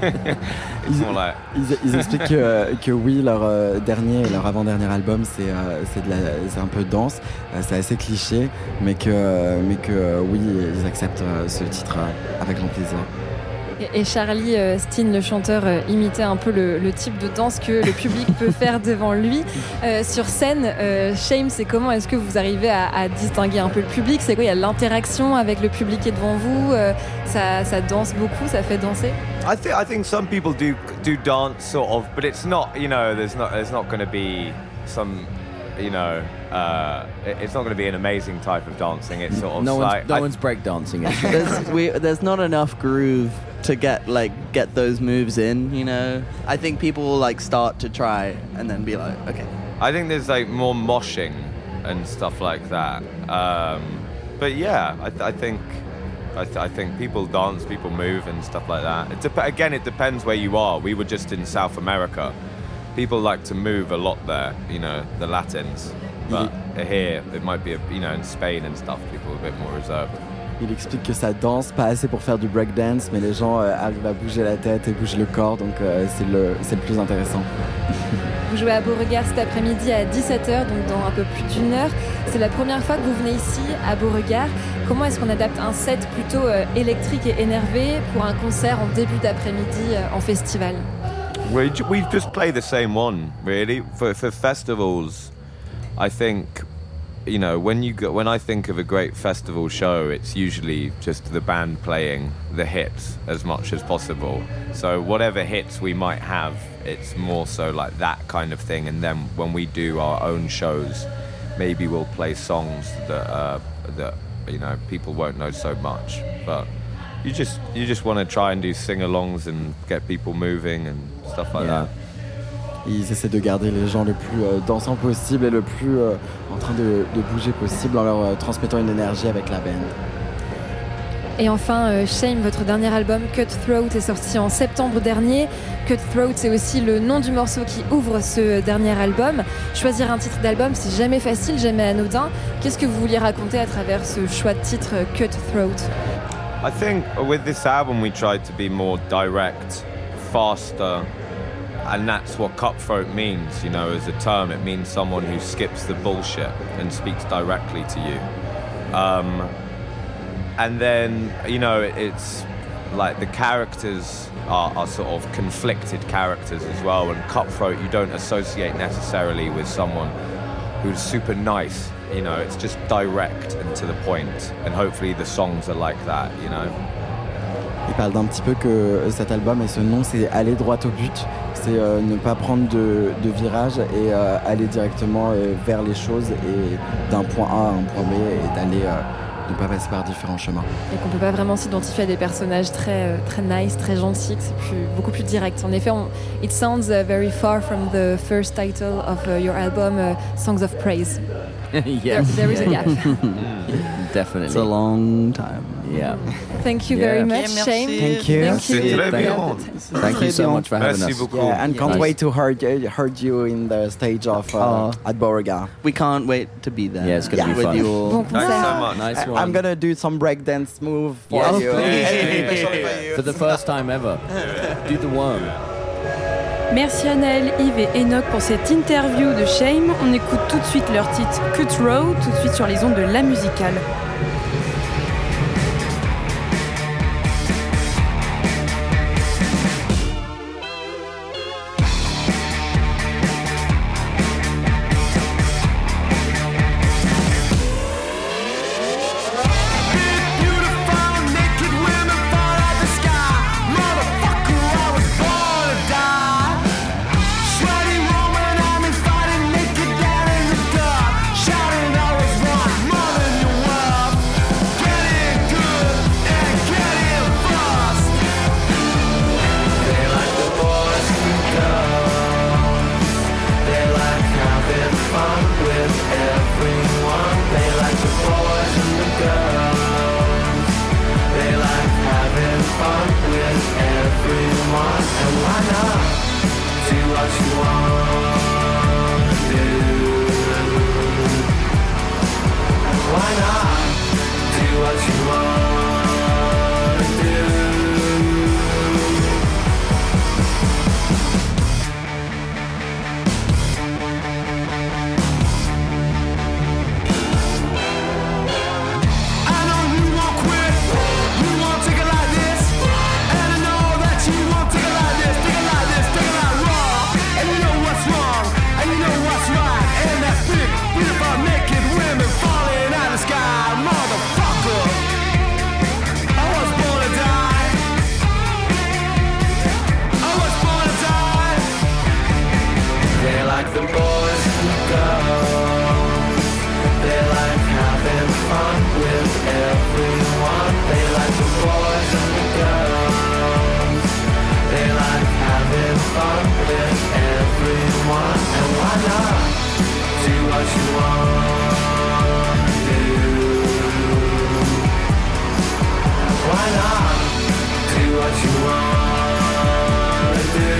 ils expliquent que oui, leur dernier et leur avant-dernier album, c'est un peu danse, c'est assez cliché, mais que oui, ils acceptent ce titre avec grand plaisir. Et Charlie Steen, le chanteur, imitait un peu le type de danse que le public peut faire devant lui. Sur scène, Shame, c'est comment est-ce que vous arrivez à distinguer un peu le public? C'est quoi? Il y a l'interaction avec le public qui est devant vous, ça danse beaucoup, ça fait danser? I think some people do dance sort of, but it's not, there's not going to be some, it's not going to be an amazing type of dancing. It's sort of no one's breakdancing. There's not enough groove to get those moves in, I think people will like start to try and then be like, okay. I think there's like more moshing and stuff like that. But yeah, I think people dance, people move and stuff like that. Again, it depends where you are. We were just in South America. People like to move a lot there, the Latins. But here, it might be, in Spain and stuff, people are a bit more reserved. Il explique que ça danse, pas assez pour faire du breakdance, mais les gens arrivent à bouger la tête et bouger le corps, donc c'est le plus intéressant. Vous jouez à Beauregard cet après-midi à 17h, donc dans un peu plus d'une heure. C'est la première fois que vous venez ici à Beauregard. Comment est-ce qu'on adapte un set plutôt électrique et énervé pour un concert en début d'après-midi en festival? We just play the same one, really. For festivals, I think, when I think of a great festival show, it's usually just the band playing the hits as much as possible. So whatever hits we might have, it's more so like that kind of thing. And then when we do our own shows, maybe we'll play songs that people won't know so much. But you just want to try and do sing-alongs and get people moving and stuff like that. Ils essaient de garder les gens le plus dansant possible et le plus en train de bouger possible en leur transmettant une énergie avec la band. Et enfin, Shame, votre dernier album, Cutthroat, est sorti en septembre dernier. Cutthroat, c'est aussi le nom du morceau qui ouvre ce dernier album. Choisir un titre d'album, c'est jamais facile, jamais anodin. Qu'est-ce que vous vouliez raconter à travers ce choix de titre, Cutthroat? I think with this album we tried to be more direct, faster. And that's what cutthroat means, as a term. It means someone who skips the bullshit and speaks directly to you. And then, it's like the characters are sort of conflicted characters as well. And cutthroat, you don't associate necessarily with someone who's super nice. It's just direct and to the point. And hopefully the songs are like that, Il parle d'un petit peu que cet album et ce nom, c'est aller droit au but. C'est ne pas prendre de virage et aller directement vers les choses et d'un point A à un point B et d'aller ne pas passer par différents chemins. Et qu'on peut pas vraiment s'identifier à des personnages très nice, très gentils, que c'est beaucoup plus direct. En effet, it sounds very far from the first title of your album, Songs of Praise. Yes. There is a gap. Definitely. It's a long time. Yeah. Thank you very much, Shame. Thank you. Thank you so much for having us. Yeah, and can't wait to heard you in the stage of at Beauregard. We can't wait to be there. Yeah, it's going to be fun. With you all. Bon concert. Thanks so much. Nice one. I'm gonna do some breakdance move for you. For the first time ever. Do the worm. Merci Anaël, Yves et Enoch pour cette interview de Shame. On écoute tout de suite leur titre Cutthroat, tout de suite sur les ondes de La Musicale. Shouting I was wrong, more than your world. what you want to do. Why not do what you want to do?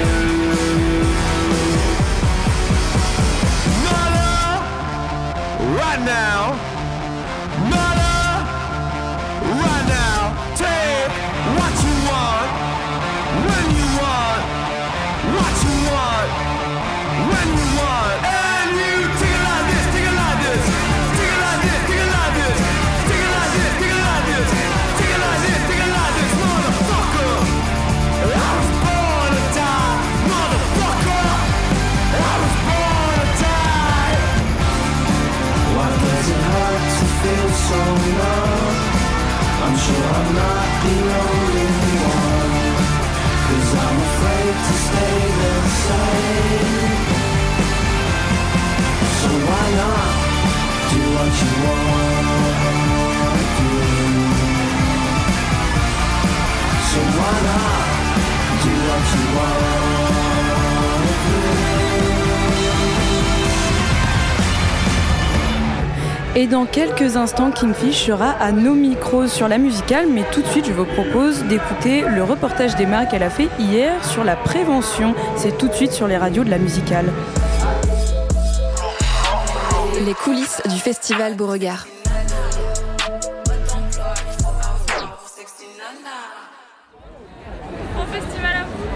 Mother, right now. Mother, right now. Take what you want, when you want, what you want, when you want. And you take it like this, take it like this, take it like this, take it like this, take it like this, take it like this, take it like this, take it like this, motherfucker. I was born to die, motherfucker. I was born to die. Why does it hurt to feel so low? I'm sure I'm not the only one, 'cause I'm afraid to stay the same. So why not do what you want to do? So why not do what you want to do? Et dans quelques instants, Kingfish sera à nos micros sur la musicale, mais tout de suite, je vous propose d'écouter le reportage d'Emma qu'elle a fait hier sur la prévention. C'est tout de suite sur les radios de la musicale. Les coulisses du festival Beauregard. Bon festival à vous.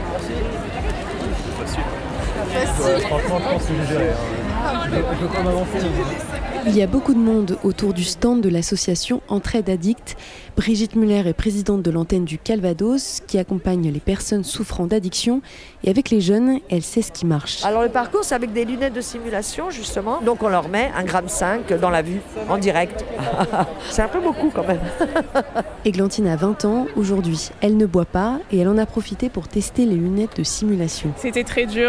Franchement, je pense que j'ai géré. Je peux pas m'avancer. Il y a beaucoup de monde autour du stand de l'association Entraide Addict. Brigitte Muller est présidente de l'antenne du Calvados qui accompagne les personnes souffrant d'addiction. Et avec les jeunes, elle sait ce qui marche. Alors le parcours, c'est avec des lunettes de simulation justement. Donc on leur met 1,5 g dans la vue, en direct. C'est un peu beaucoup quand même. Églantine a 20 ans aujourd'hui. Elle ne boit pas et elle en a profité pour tester les lunettes de simulation. C'était très dur.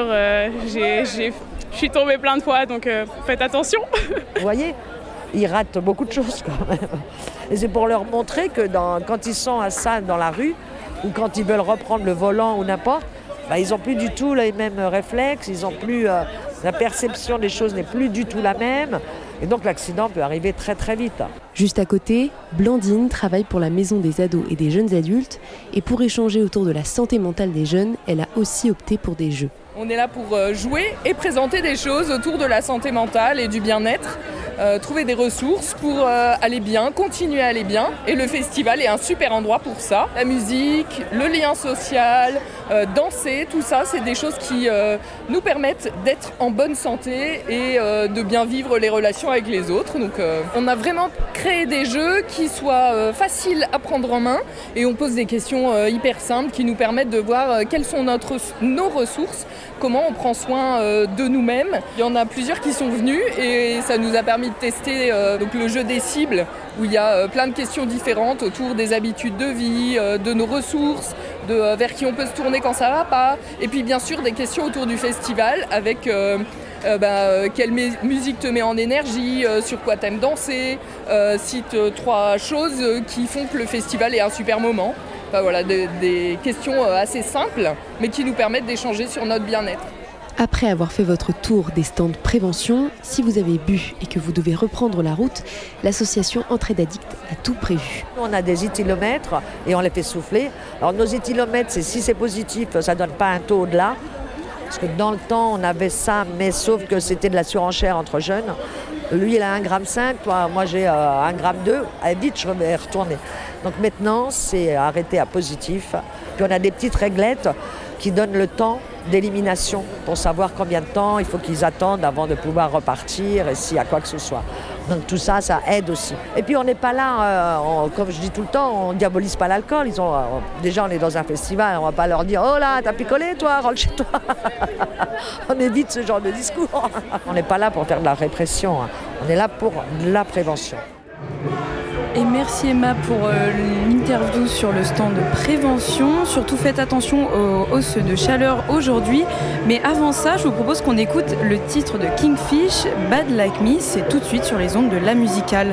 Je suis tombée plein de fois, donc faites attention. Vous voyez, ils ratent beaucoup de choses quand même. Et c'est pour leur montrer que quand ils sont à Cannes dans la rue, ou quand ils veulent reprendre le volant ou n'importe, ils n'ont plus du tout les mêmes réflexes, ils ont plus, la perception des choses n'est plus du tout la même. Et donc l'accident peut arriver très très vite. Juste à côté, Blandine travaille pour la maison des ados et des jeunes adultes. Et pour échanger autour de la santé mentale des jeunes, elle a aussi opté pour des jeux. On est là pour jouer et présenter des choses autour de la santé mentale et du bien-être. Trouver des ressources pour aller bien, continuer à aller bien. Et le festival est un super endroit pour ça. La musique, le lien social, danser, tout ça, c'est des choses qui nous permettent d'être en bonne santé et de bien vivre les relations avec les autres. Donc on a vraiment créé des jeux qui soient faciles à prendre en main et on pose des questions hyper simples qui nous permettent de voir quelles sont nos ressources, comment on prend soin de nous-mêmes. Il y en a plusieurs qui sont venus et ça nous a permis de tester donc le jeu des cibles où il y a plein de questions différentes autour des habitudes de vie, de nos ressources, vers qui on peut se tourner quand ça va pas. Et puis bien sûr des questions autour du festival avec quelle musique te met en énergie, sur quoi t'aimes danser, cite 3 choses qui font que le festival est un super moment. Voilà, des questions assez simples mais qui nous permettent d'échanger sur notre bien-être. Après avoir fait votre tour des stands prévention, si vous avez bu et que vous devez reprendre la route, l'association Entraide Addict a tout prévu. On a des éthylomètres et on les fait souffler. Alors nos éthylomètres, si c'est positif, ça ne donne pas un taux au-delà. Parce que dans le temps, on avait ça, mais sauf que c'était de la surenchère entre jeunes. Lui, il a 1,5 g, moi j'ai 1,2 g. Allez, vite, je vais retourner. Donc maintenant, c'est arrêté à positif. Puis on a des petites réglettes qui donnent le temps d'élimination pour savoir combien de temps il faut qu'ils attendent avant de pouvoir repartir et s'il y a quoi que ce soit. Donc tout ça, ça aide aussi. Et puis on n'est pas là, comme je dis tout le temps, on ne diabolise pas l'alcool. Déjà, on est dans un festival, on ne va pas leur dire « Oh là, t'as picolé toi, rentre chez toi !» On évite ce genre de discours. On n'est pas là pour faire de la répression, on est là pour de la prévention. Et merci Emma pour l'interview sur le stand de prévention. Surtout faites attention aux hausses de chaleur aujourd'hui. Mais avant ça, je vous propose qu'on écoute le titre de Kingfish, Bad Like Me. C'est tout de suite sur les ondes de la musicale.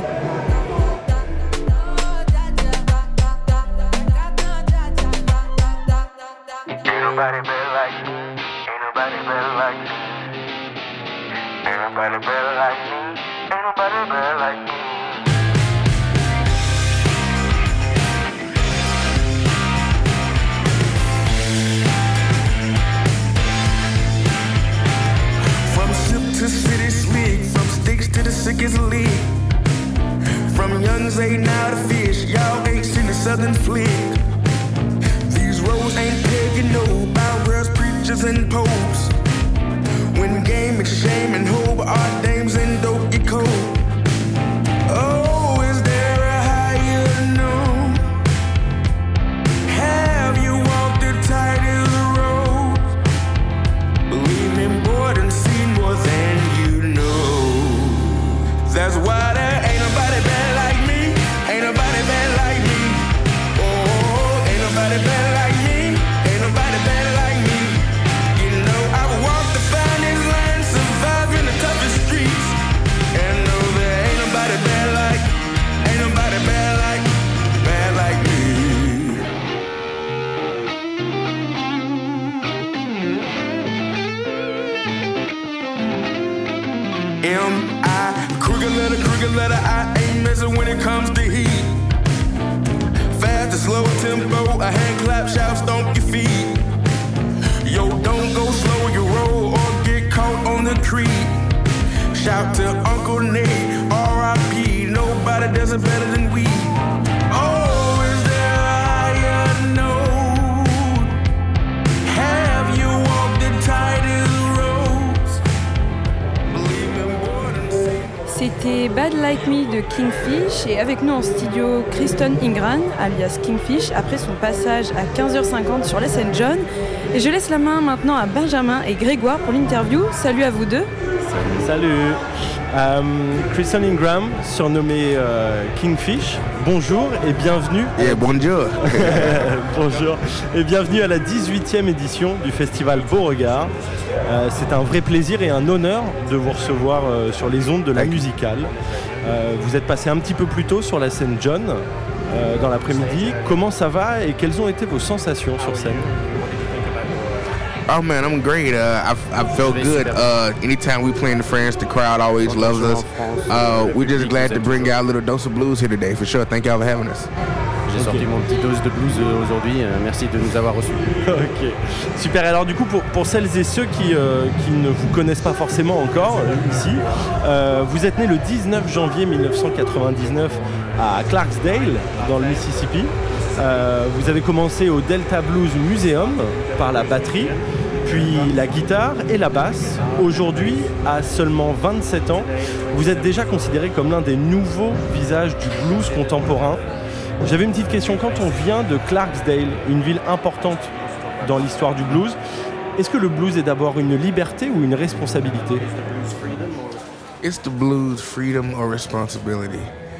Ain't nobody better like me. nobody bad like me. To city slick, from sticks to the sickest league. From young Zay now to fish, y'all ain't seen the southern flick. These roads ain't paved, you know, by world's preachers and popes. When game is shame and hope, our dames and dope get cold. Oh, is there a higher noon? Have you walked the tightest roads? Believe me, boy, done seen more than you know. That's why there ain't nobody bad like me. Ain't nobody bad like me. Oh, ain't nobody bad like me. Ain't nobody bad like me. You know, I've walked the finest line, survived in the toughest streets. And no, there ain't nobody bad like, ain't nobody bad like me. M.I. crooked letter, I ain't messing when it comes to heat. Fast and slow tempo, a hand clap, shout, stomp your feet. Yo, don't go slow your roll or get caught on the creek. Shout to Uncle Nate, R.I.P. Nobody does it better than we. Oh, is there a higher note? Have you walked the tightest roads? Believe me, more than C'était Bad Like Me de Kingfish et avec nous en studio Kristen Ingram alias Kingfish après son passage à 15h50 sur la scène John. Et je laisse la main maintenant à Benjamin et Grégoire pour l'interview. Salut à vous deux. Salut. Kristen Ingram, surnommé Kingfish, bonjour et bienvenue. Bonjour. Bonjour et bienvenue à la 18e édition du festival Beauregard. C'est un vrai plaisir et un honneur de vous recevoir sur les ondes de la musicale. Vous êtes passé un petit peu plus tôt sur la scène John dans l'après-midi. Comment ça va et quelles ont été vos sensations sur scène? Oh man, I'm great. I felt good. Anytime we play in France, the crowd always loves us. We're just glad to bring y'all a little dose of blues here today, for sure. Thank y'all for having us. J'ai sorti mon petite dose de blues aujourd'hui. Merci de nous avoir reçus. Ok, super. Alors du coup, pour celles et ceux qui ne vous connaissent pas forcément encore ici, vous êtes né le 19 janvier 1999 à Clarksdale, dans le Mississippi. Vous avez commencé au Delta Blues Museum par la batterie, puis la guitare et la basse. Aujourd'hui, à seulement 27 ans, vous êtes déjà considéré comme l'un des nouveaux visages du blues contemporain. J'avais une petite question. Quand on vient de Clarksdale, une ville importante dans l'histoire du blues, est-ce que le blues est d'abord une liberté ou une responsabilité? It's the blues, freedom or responsibility.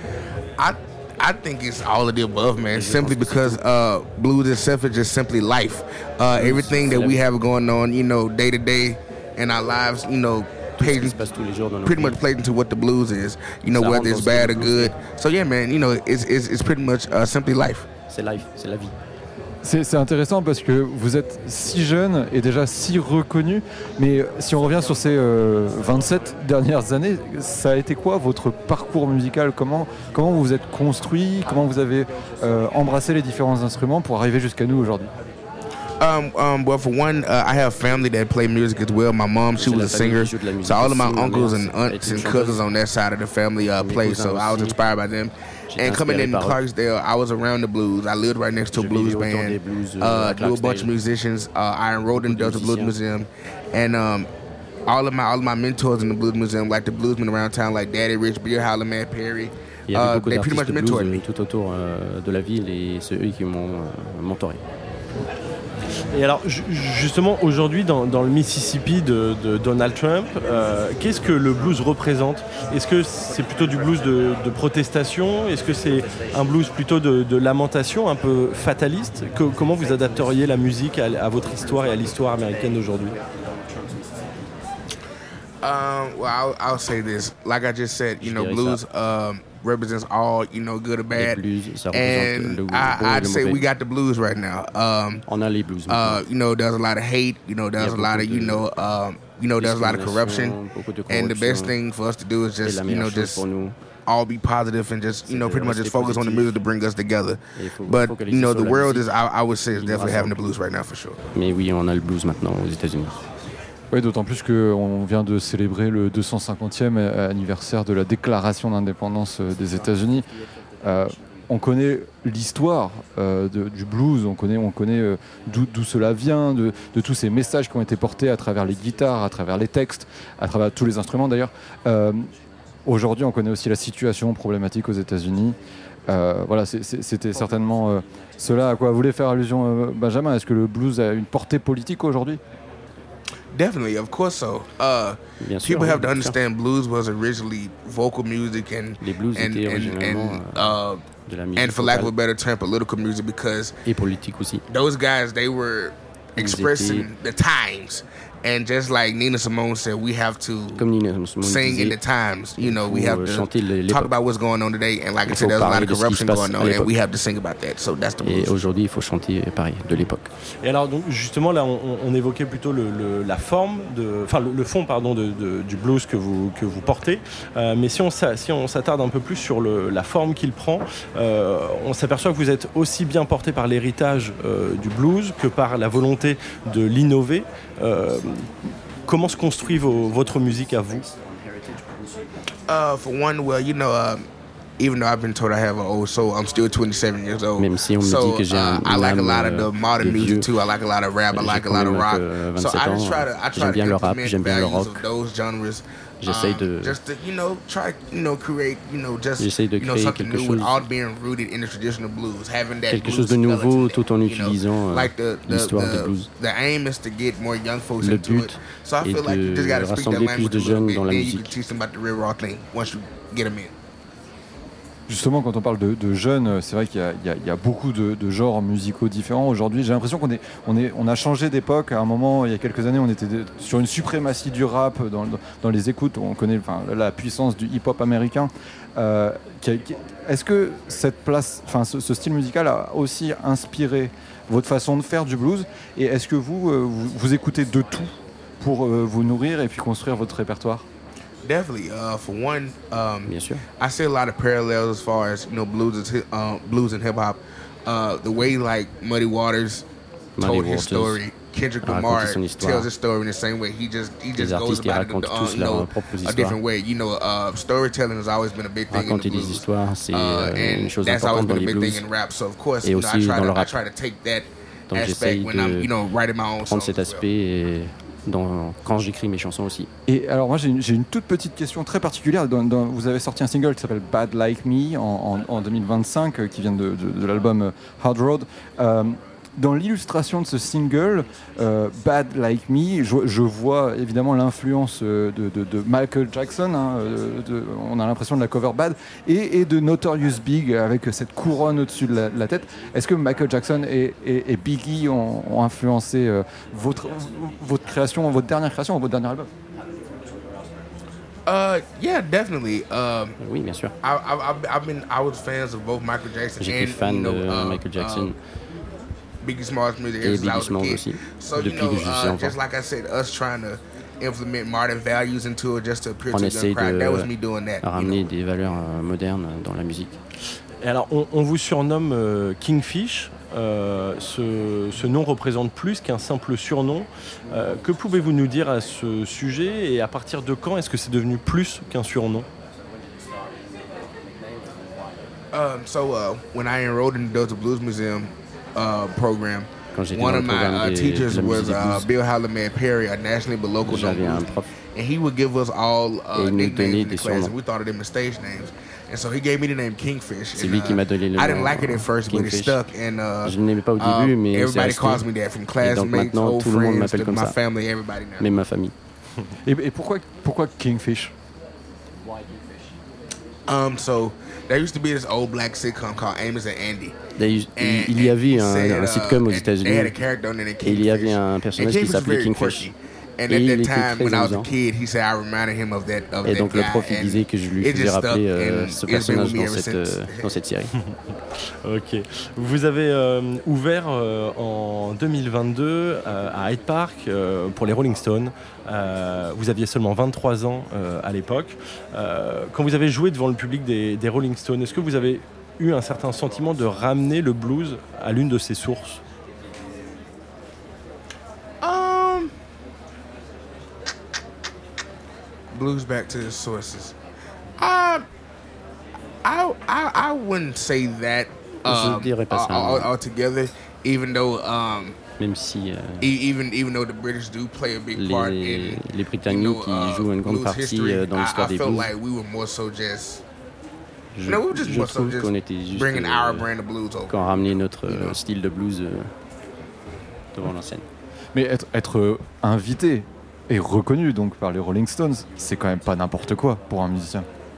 I think it's all of the above, man. Simply because blues itself is just simply life. Everything that we have going on, you know, day to day in our lives, you know, pretty much plays into what the blues is. You know, whether it's bad or good. So yeah, man, you know, it's pretty much simply life. C'est life, c'est la vie. C'est intéressant parce que vous êtes si jeune et déjà si reconnu, mais si on revient sur ces 27 dernières années, ça a été quoi votre parcours musical? Comment vous vous êtes construit? Comment vous avez embrassé les différents instruments pour arriver jusqu'à nous aujourd'hui? Well, for one, I have family that play music as well. My mom, she was a singer, so all of my uncles and aunts and cousins on that side of the family play, so I was inspired by them. And coming in Clarksdale, I was around the blues. I lived right next to a blues band, knew a bunch of musicians. I enrolled in the Delta Blues Museum, and all of my mentors in the Blues Museum, like the bluesmen around town, like Daddy Rich, Beer Howler, Matt Perry, they pretty much mentored me. Tout autour de la ville, et c'est eux qui m'ont mentoré. Et alors justement aujourd'hui dans le Mississippi de Donald Trump, qu'est-ce que le blues représente? Est-ce que c'est plutôt du blues de protestation? Est-ce que c'est un blues plutôt de lamentation, un peu fataliste? Comment vous adapteriez la musique à votre histoire et à l'histoire américaine d'aujourd'hui? Well, I'll say this. Like I just said, blues represents all, good or bad. And I'd say we got the blues right now. On a les blues. There's a lot of hate. There's a lot of, there's a lot of corruption. And the best thing for us to do is just, just all be positive and just, pretty much just focus on the music to bring us together. But, the world is, I would say, is definitely having the blues right now for sure. Mais oui, on a le blues maintenant aux États-Unis. Oui, d'autant plus qu'on vient de célébrer le 250e anniversaire de la déclaration d'indépendance des États-Unis. On connaît l'histoire du blues, on connaît d'où cela vient, de tous ces messages qui ont été portés à travers les guitares, à travers les textes, à travers tous les instruments d'ailleurs. Aujourd'hui, on connaît aussi la situation problématique aux États-Unis. Voilà, c'était certainement cela à quoi voulait faire allusion Benjamin. Est-ce que le blues a une portée politique aujourd'hui? Definitely, of course so. People have to understand blues was originally vocal music and for lack of a better term, political music, because et politique aussi. Those guys, they were expressing the times. And just like Nina Simone said, we have to sing in the times. We have to talk about what's going on today. And like I said, there's a lot of corruption going on, and we have to sing about that. So that's the blues. Et aujourd'hui, il faut chanter pareil de l'époque. Et alors, donc, justement, là, on évoquait plutôt la forme, le fond, pardon, du blues que vous portez. Mais si on s'attarde un peu plus sur la forme qu'il prend, on s'aperçoit que vous êtes aussi bien porté par l'héritage du blues que par la volonté de l'innover. Comment se construit votre musique à vous? For one, well, even though I've been told I have an old soul, I'm still 27 years old. Même si on me dit que j'ai I like a lot of the modern music too. I like a lot of rap. I like a lot of rock. So I just try to implement the values of those genres. J'essaye de create, something new without being rooted in the traditional blues, having that quelque chose de nouveau tout en utilisant l'histoire du blues. The aim is to get more young folks Le into it. but So I feel like you just got to speak that language de jeunes dans la musique. You musique. can teach them about the real raw thing once you get them in. Justement, quand on parle de jeunes, c'est vrai qu'il y a beaucoup de genres musicaux différents aujourd'hui. J'ai l'impression qu'on a changé d'époque. À un moment, il y a quelques années, on était sur une suprématie du rap dans les écoutes. On connaît la puissance du hip-hop américain. Est-ce que ce style musical a aussi inspiré votre façon de faire du blues? Et est-ce que vous écoutez de tout pour vous nourrir et puis construire votre répertoire? Definitely. For one, I see a lot of parallels as far as blues and hip hop. The way like Muddy Waters told his story, Kendrick Lamar tells his story in the same way. He just goes about it a different way. Storytelling has always been a big thing in the blues, and that's always been a big thing in rap. So of course, I try to take that aspect when I'm writing my own songs. Cet aspect quand j'écris mes chansons aussi. Et alors moi j'ai une toute petite question très particulière. Vous avez sorti un single qui s'appelle Bad Like Me en 2025 qui vient de l'album Hard Road. Dans l'illustration de ce single, Bad Like Me, je vois évidemment l'influence de Michael Jackson, on a l'impression de la cover Bad, et de Notorious Big avec cette couronne au-dessus de la tête. Est-ce que Michael Jackson et Biggie ont influencé votre création, votre dernière création, votre dernier album? Yeah, definitely. Oui, bien sûr. I was fans of both Michael Jackson J'étais fan de Michael Jackson. Biggie Smalls music et since I was a kid. Aussi, so just like I said, us trying to implement modern values into it just to appeal to the young crowd, that was me doing that. Ramener des valeurs modernes dans la musique. Et alors, on vous surnomme Kingfish. Ce nom représente plus qu'un simple surnom. Que pouvez-vous nous dire à ce sujet et à partir de quand est-ce que c'est devenu plus qu'un surnom? When I enrolled in the Delta Blues Museum program, one of my teachers was Bill Halamed Perry, a nationally but local known blues. And he would give us all nicknames in the class, and we thought of them as stage names. And so he gave me the name Kingfish. C'est lui qui m'a donné le nom. I didn't like it at first, but it stuck. And je ne l'aimais pas au début, mais everybody calls me that, from classmates, old friends, to my family, everybody now. Même ma famille. Et pourquoi Kingfish? So there used to be this old black sitcom called Amos and Andy. Il y avait un sitcom aux États-Unis et il y avait un personnage qui s'appelait Kingfish. And Et at il that était time, très when I was a amusant. kid, he said I reminded him of that Et donc le guy, prof il and disait que je lui it faisais just rappeler stuck, and ce it's been personnage with me ever since. dans cette série. Ok. Vous avez ouvert en 2022 à Hyde Park pour les Rolling Stones. Vous aviez seulement 23 ans à l'époque. Quand vous avez joué devant le public des Rolling Stones, est-ce que vous avez eu un certain sentiment de ramener le blues à l'une de ses sources? Blues back to its sources. I wouldn't say that Je dirais pas ça. altogether, even though Même si even though the British do play a big part in les Britanniques qui jouent une grande blues partie history, dans l'histoire I des felt blues. like we were more so just Je, no, we were just je more so trouve just qu'on était juste bringing our brand of blues over. quand ramener notre style de blues devant la scène. Mais être invité et reconnu donc par les Rolling Stones, c'est quand même pas n'importe quoi pour un musicien.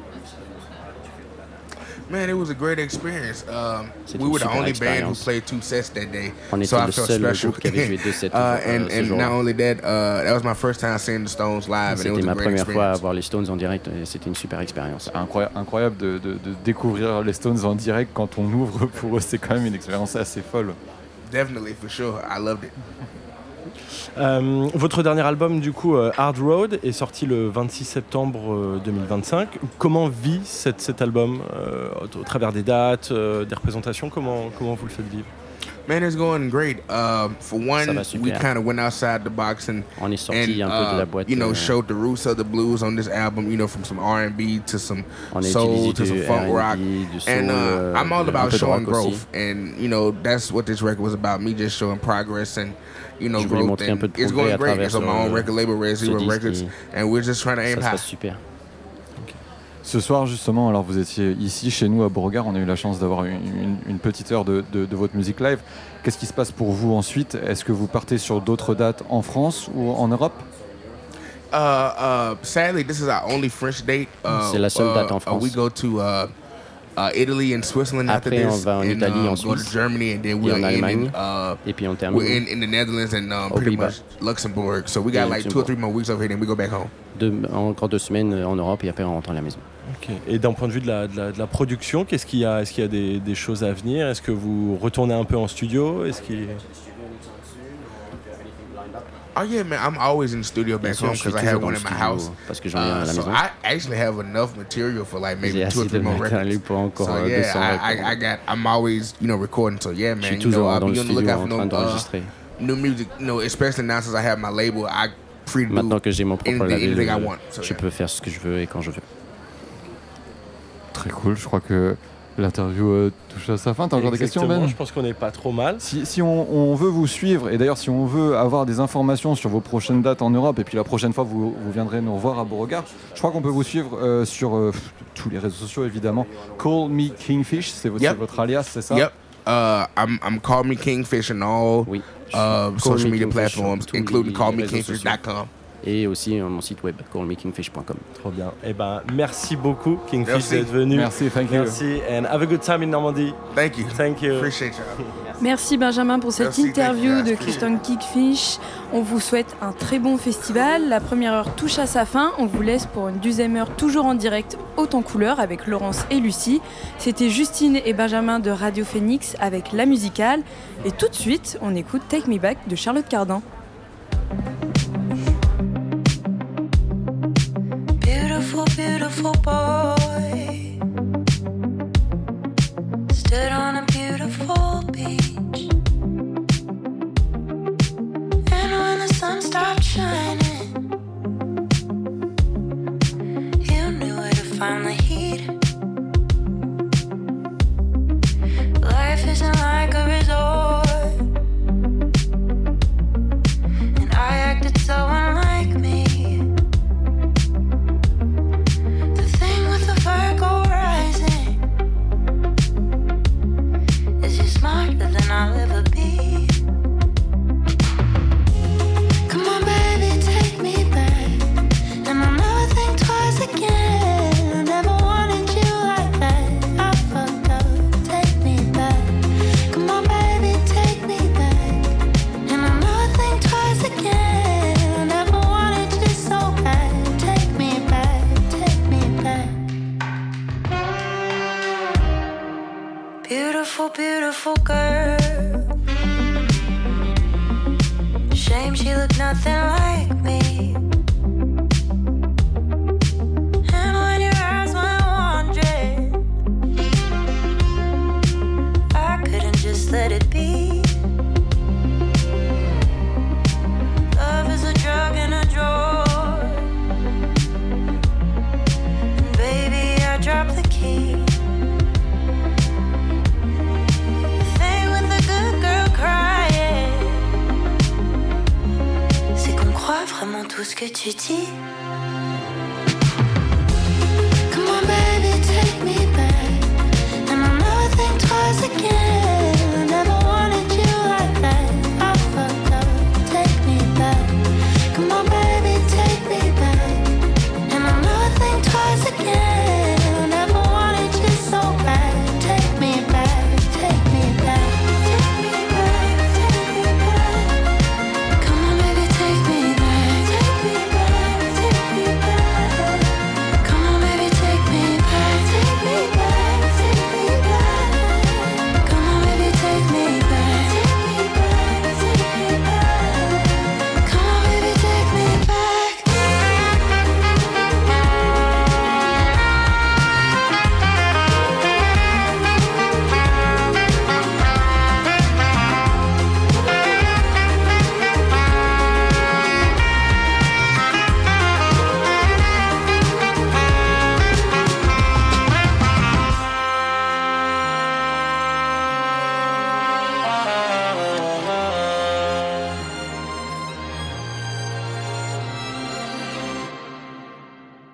Man, it was a great experience. C'était We une were the super only band who expérience. played 2 sets that day, On so était I le felt seul special. groupe qui avait joué 2 sets and ce and jour-là. not only that, that was my first time seeing the Stones live, and it C'était was a ma great première fois à experience. voir les Stones en direct et c'était une super expérience. Incroyable de découvrir les Stones en direct quand on ouvre pour eux, c'est quand même une expérience assez folle. Definitely, for sure, I loved it. Votre dernier album, du coup, Hard Road, est sorti le 26 septembre 2025. Comment vit cet album au travers des dates, des représentations? Comment vous le faites vivre? Man, it's going great. For one, Ça va we super. kind of went outside the box and On est sorti un peu de la boîte. showed the roots of the blues on this album. From some R&B to some On a soul utilisé to some du funk R&B, rock, du soul, and I'm all un about peu de showing rock growth. aussi. And that's what this record was about. Me just showing progress and Je voulais growth. montrer un And peu de it's progrès going à great. travers It's on my own record label, Red ce Zero disque Records, et and we're just trying to aim ça se high. passe super. Ce soir, justement, alors vous étiez ici chez nous à Beauregard, on a eu la chance d'avoir une petite heure de votre musique live. Qu'est-ce qui se passe pour vous ensuite? Est-ce que vous partez sur d'autres dates en France ou en Europe? Sadly, this is our only French date. C'est la seule date en France. We go to Italy and Switzerland after Après, on this, va en and Italie, en go to Suisse, Germany, and then et we're en Allemagne, et puis on termine we're in the Netherlands and pretty Pays-Bas. much Luxembourg. So we got Et like 2 or 3 more weeks over here, then we go back home. encore 2 semaines en Europe et après on rentre à la maison. Ok. Et d'un point de vue de la production, est-ce qu'il y a des choses à venir? Est-ce que vous retournez un peu en studio? Oh yeah, man, I'm always in the studio back Bien sûr, home je suis because I have toujours one dans in le my studio house. parce que j'en ai un à la So maison. I actually have enough material for like maybe J'ai 2 or assez 3 de more matériel records. pour encore So 200 yeah, records. I'm always recording. So yeah, Je suis man, toujours dans le be on the studio lookout en for train d'enregistrer. new music. Especially now since I have my label, I free to Maintenant do que j'ai mon propre anything I label, want. So, je yeah. peux faire ce que je veux et quand je veux. Très cool, je crois que l'interview touche à sa fin. T'as encore des questions, Ben? Je pense qu'on n'est pas trop mal. Si on veut vous suivre, et d'ailleurs si on veut avoir des informations sur vos prochaines dates en Europe, et puis la prochaine fois vous viendrez nous revoir à Beauregard, je crois qu'on peut vous suivre sur tous les réseaux sociaux évidemment. Call Me Kingfish, c'est votre alias, c'est ça? Yep. I'm Call Me Kingfish on all social media platforms, including callmekingfish.com. Et aussi mon site web, callmekingfish.com. Trop bien. Eh ben, merci beaucoup, Kingfish, Merci. d'être venu. Merci, thank you. Merci, and have a good time in Normandie. Thank you. Thank you. Appreciate y'all. Merci Benjamin pour cette Merci, interview thank you, de Christian Kingfish. On vous souhaite un très bon festival. La première heure touche à sa fin. On vous laisse pour une deuxième heure toujours en direct haute en couleur avec Laurence et Lucie. C'était Justine et Benjamin de Radio Phoenix avec La Musicale. Et tout de suite, on écoute Take Me Back de Charlotte Cardin. Beautiful boy stood on a beautiful beach, and when the sun stopped shining, you knew where to find the heat. Life isn't like a resort, and I acted so unlike me. Virgo rising, is you smarter than I'll ever be? Come on, baby, take me back, and I'll never think twice again. I never wanted you beautiful, beautiful girl. Shame she looked nothing like me. And when your eyes went wandering, I couldn't just let it be. Love is a drug and a drawer, and baby, I dropped the key. Vraiment tout ce que tu dis.